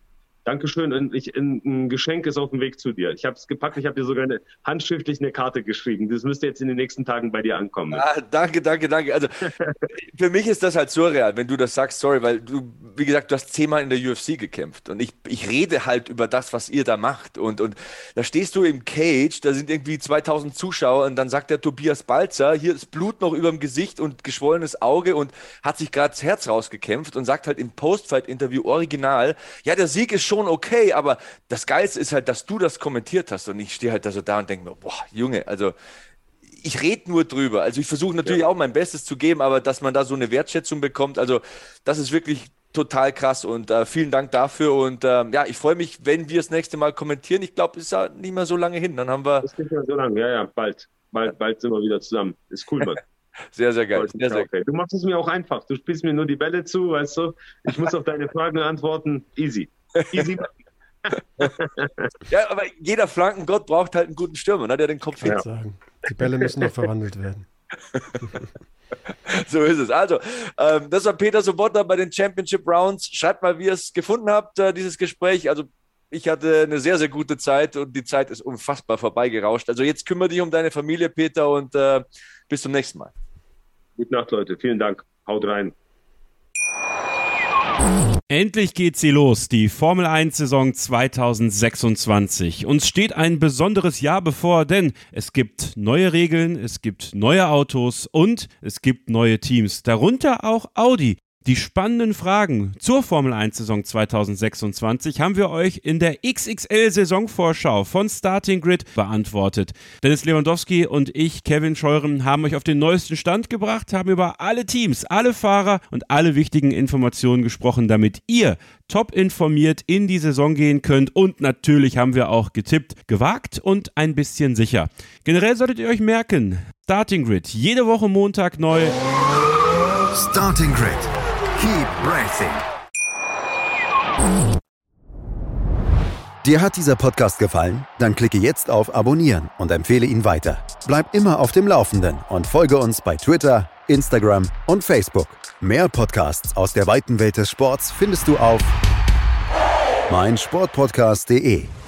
Dankeschön. Und ich, ein, ein Geschenk ist auf dem Weg zu dir. Ich habe es gepackt, ich habe dir sogar eine, handschriftlich eine Karte geschrieben. Das müsste jetzt in den nächsten Tagen bei dir ankommen. Ah, danke, danke, danke. Also für mich ist das halt surreal, wenn du das sagst, sorry, weil du, wie gesagt, du hast zehnmal in der U F C gekämpft und ich, ich rede halt über das, was ihr da macht und, und da stehst du im Cage, da sind irgendwie zweitausend Zuschauer und dann sagt der Tobias Balzer, hier ist Blut noch über dem Gesicht und geschwollenes Auge und hat sich gerade das Herz rausgekämpft und sagt halt im Post-Fight-Interview original, ja, der Sieg ist schon okay, aber das Geilste ist halt, dass du das kommentiert hast und ich stehe halt da so da und denke mir, boah, Junge, also ich rede nur drüber. Also ich versuche natürlich ja. auch mein Bestes zu geben, aber dass man da so eine Wertschätzung bekommt, also das ist wirklich total krass und äh, vielen Dank dafür und äh, ja, ich freue mich, wenn wir das nächste Mal kommentieren. Ich glaube, es ist ja nicht mehr so lange hin, dann haben wir... Das ist nicht mehr so lange, ja, ja, bald, bald, bald sind wir wieder zusammen. Ist cool, Mann. Sehr, sehr geil. Sehr, sehr okay. Du machst es mir auch einfach. Du spielst mir nur die Bälle zu, weißt du? Ich muss auf deine Fragen antworten. Easy. Easy. Ja, aber jeder Flankengott braucht halt einen guten Stürmer, ne, der den Kopf ja. sagen. Die Bälle müssen noch verwandelt werden. So ist es. Also, ähm, das war Peter Sobotta bei den Championship Rounds. Schreibt mal, wie ihr es gefunden habt, äh, dieses Gespräch. Also, ich hatte eine sehr, sehr gute Zeit und die Zeit ist unfassbar vorbeigerauscht. Also, jetzt kümmere dich um deine Familie, Peter, und äh, bis zum nächsten Mal. Gute Nacht, Leute. Vielen Dank. Haut rein. Endlich geht sie los, die Formel eins Saison zwanzig sechsundzwanzig. Uns steht ein besonderes Jahr bevor, denn es gibt neue Regeln, es gibt neue Autos und es gibt neue Teams, darunter auch Audi. Die spannenden Fragen zur Formel eins Saison zwanzig sechsundzwanzig haben wir euch in der X X L-Saisonvorschau von Starting Grid beantwortet. Dennis Lewandowski und ich, Kevin Scheuren, haben euch auf den neuesten Stand gebracht, haben über alle Teams, alle Fahrer und alle wichtigen Informationen gesprochen, damit ihr top informiert in die Saison gehen könnt. Und natürlich haben wir auch getippt, gewagt und ein bisschen sicher. Generell solltet ihr euch merken, Starting Grid, jede Woche Montag neu. Starting Grid. Keep racing. Dir hat dieser Podcast gefallen? Dann klicke jetzt auf Abonnieren und empfehle ihn weiter. Bleib immer auf dem Laufenden und folge uns bei Twitter, Instagram und Facebook. Mehr Podcasts aus der weiten Welt des Sports findest du auf meinsportpodcast punkt de.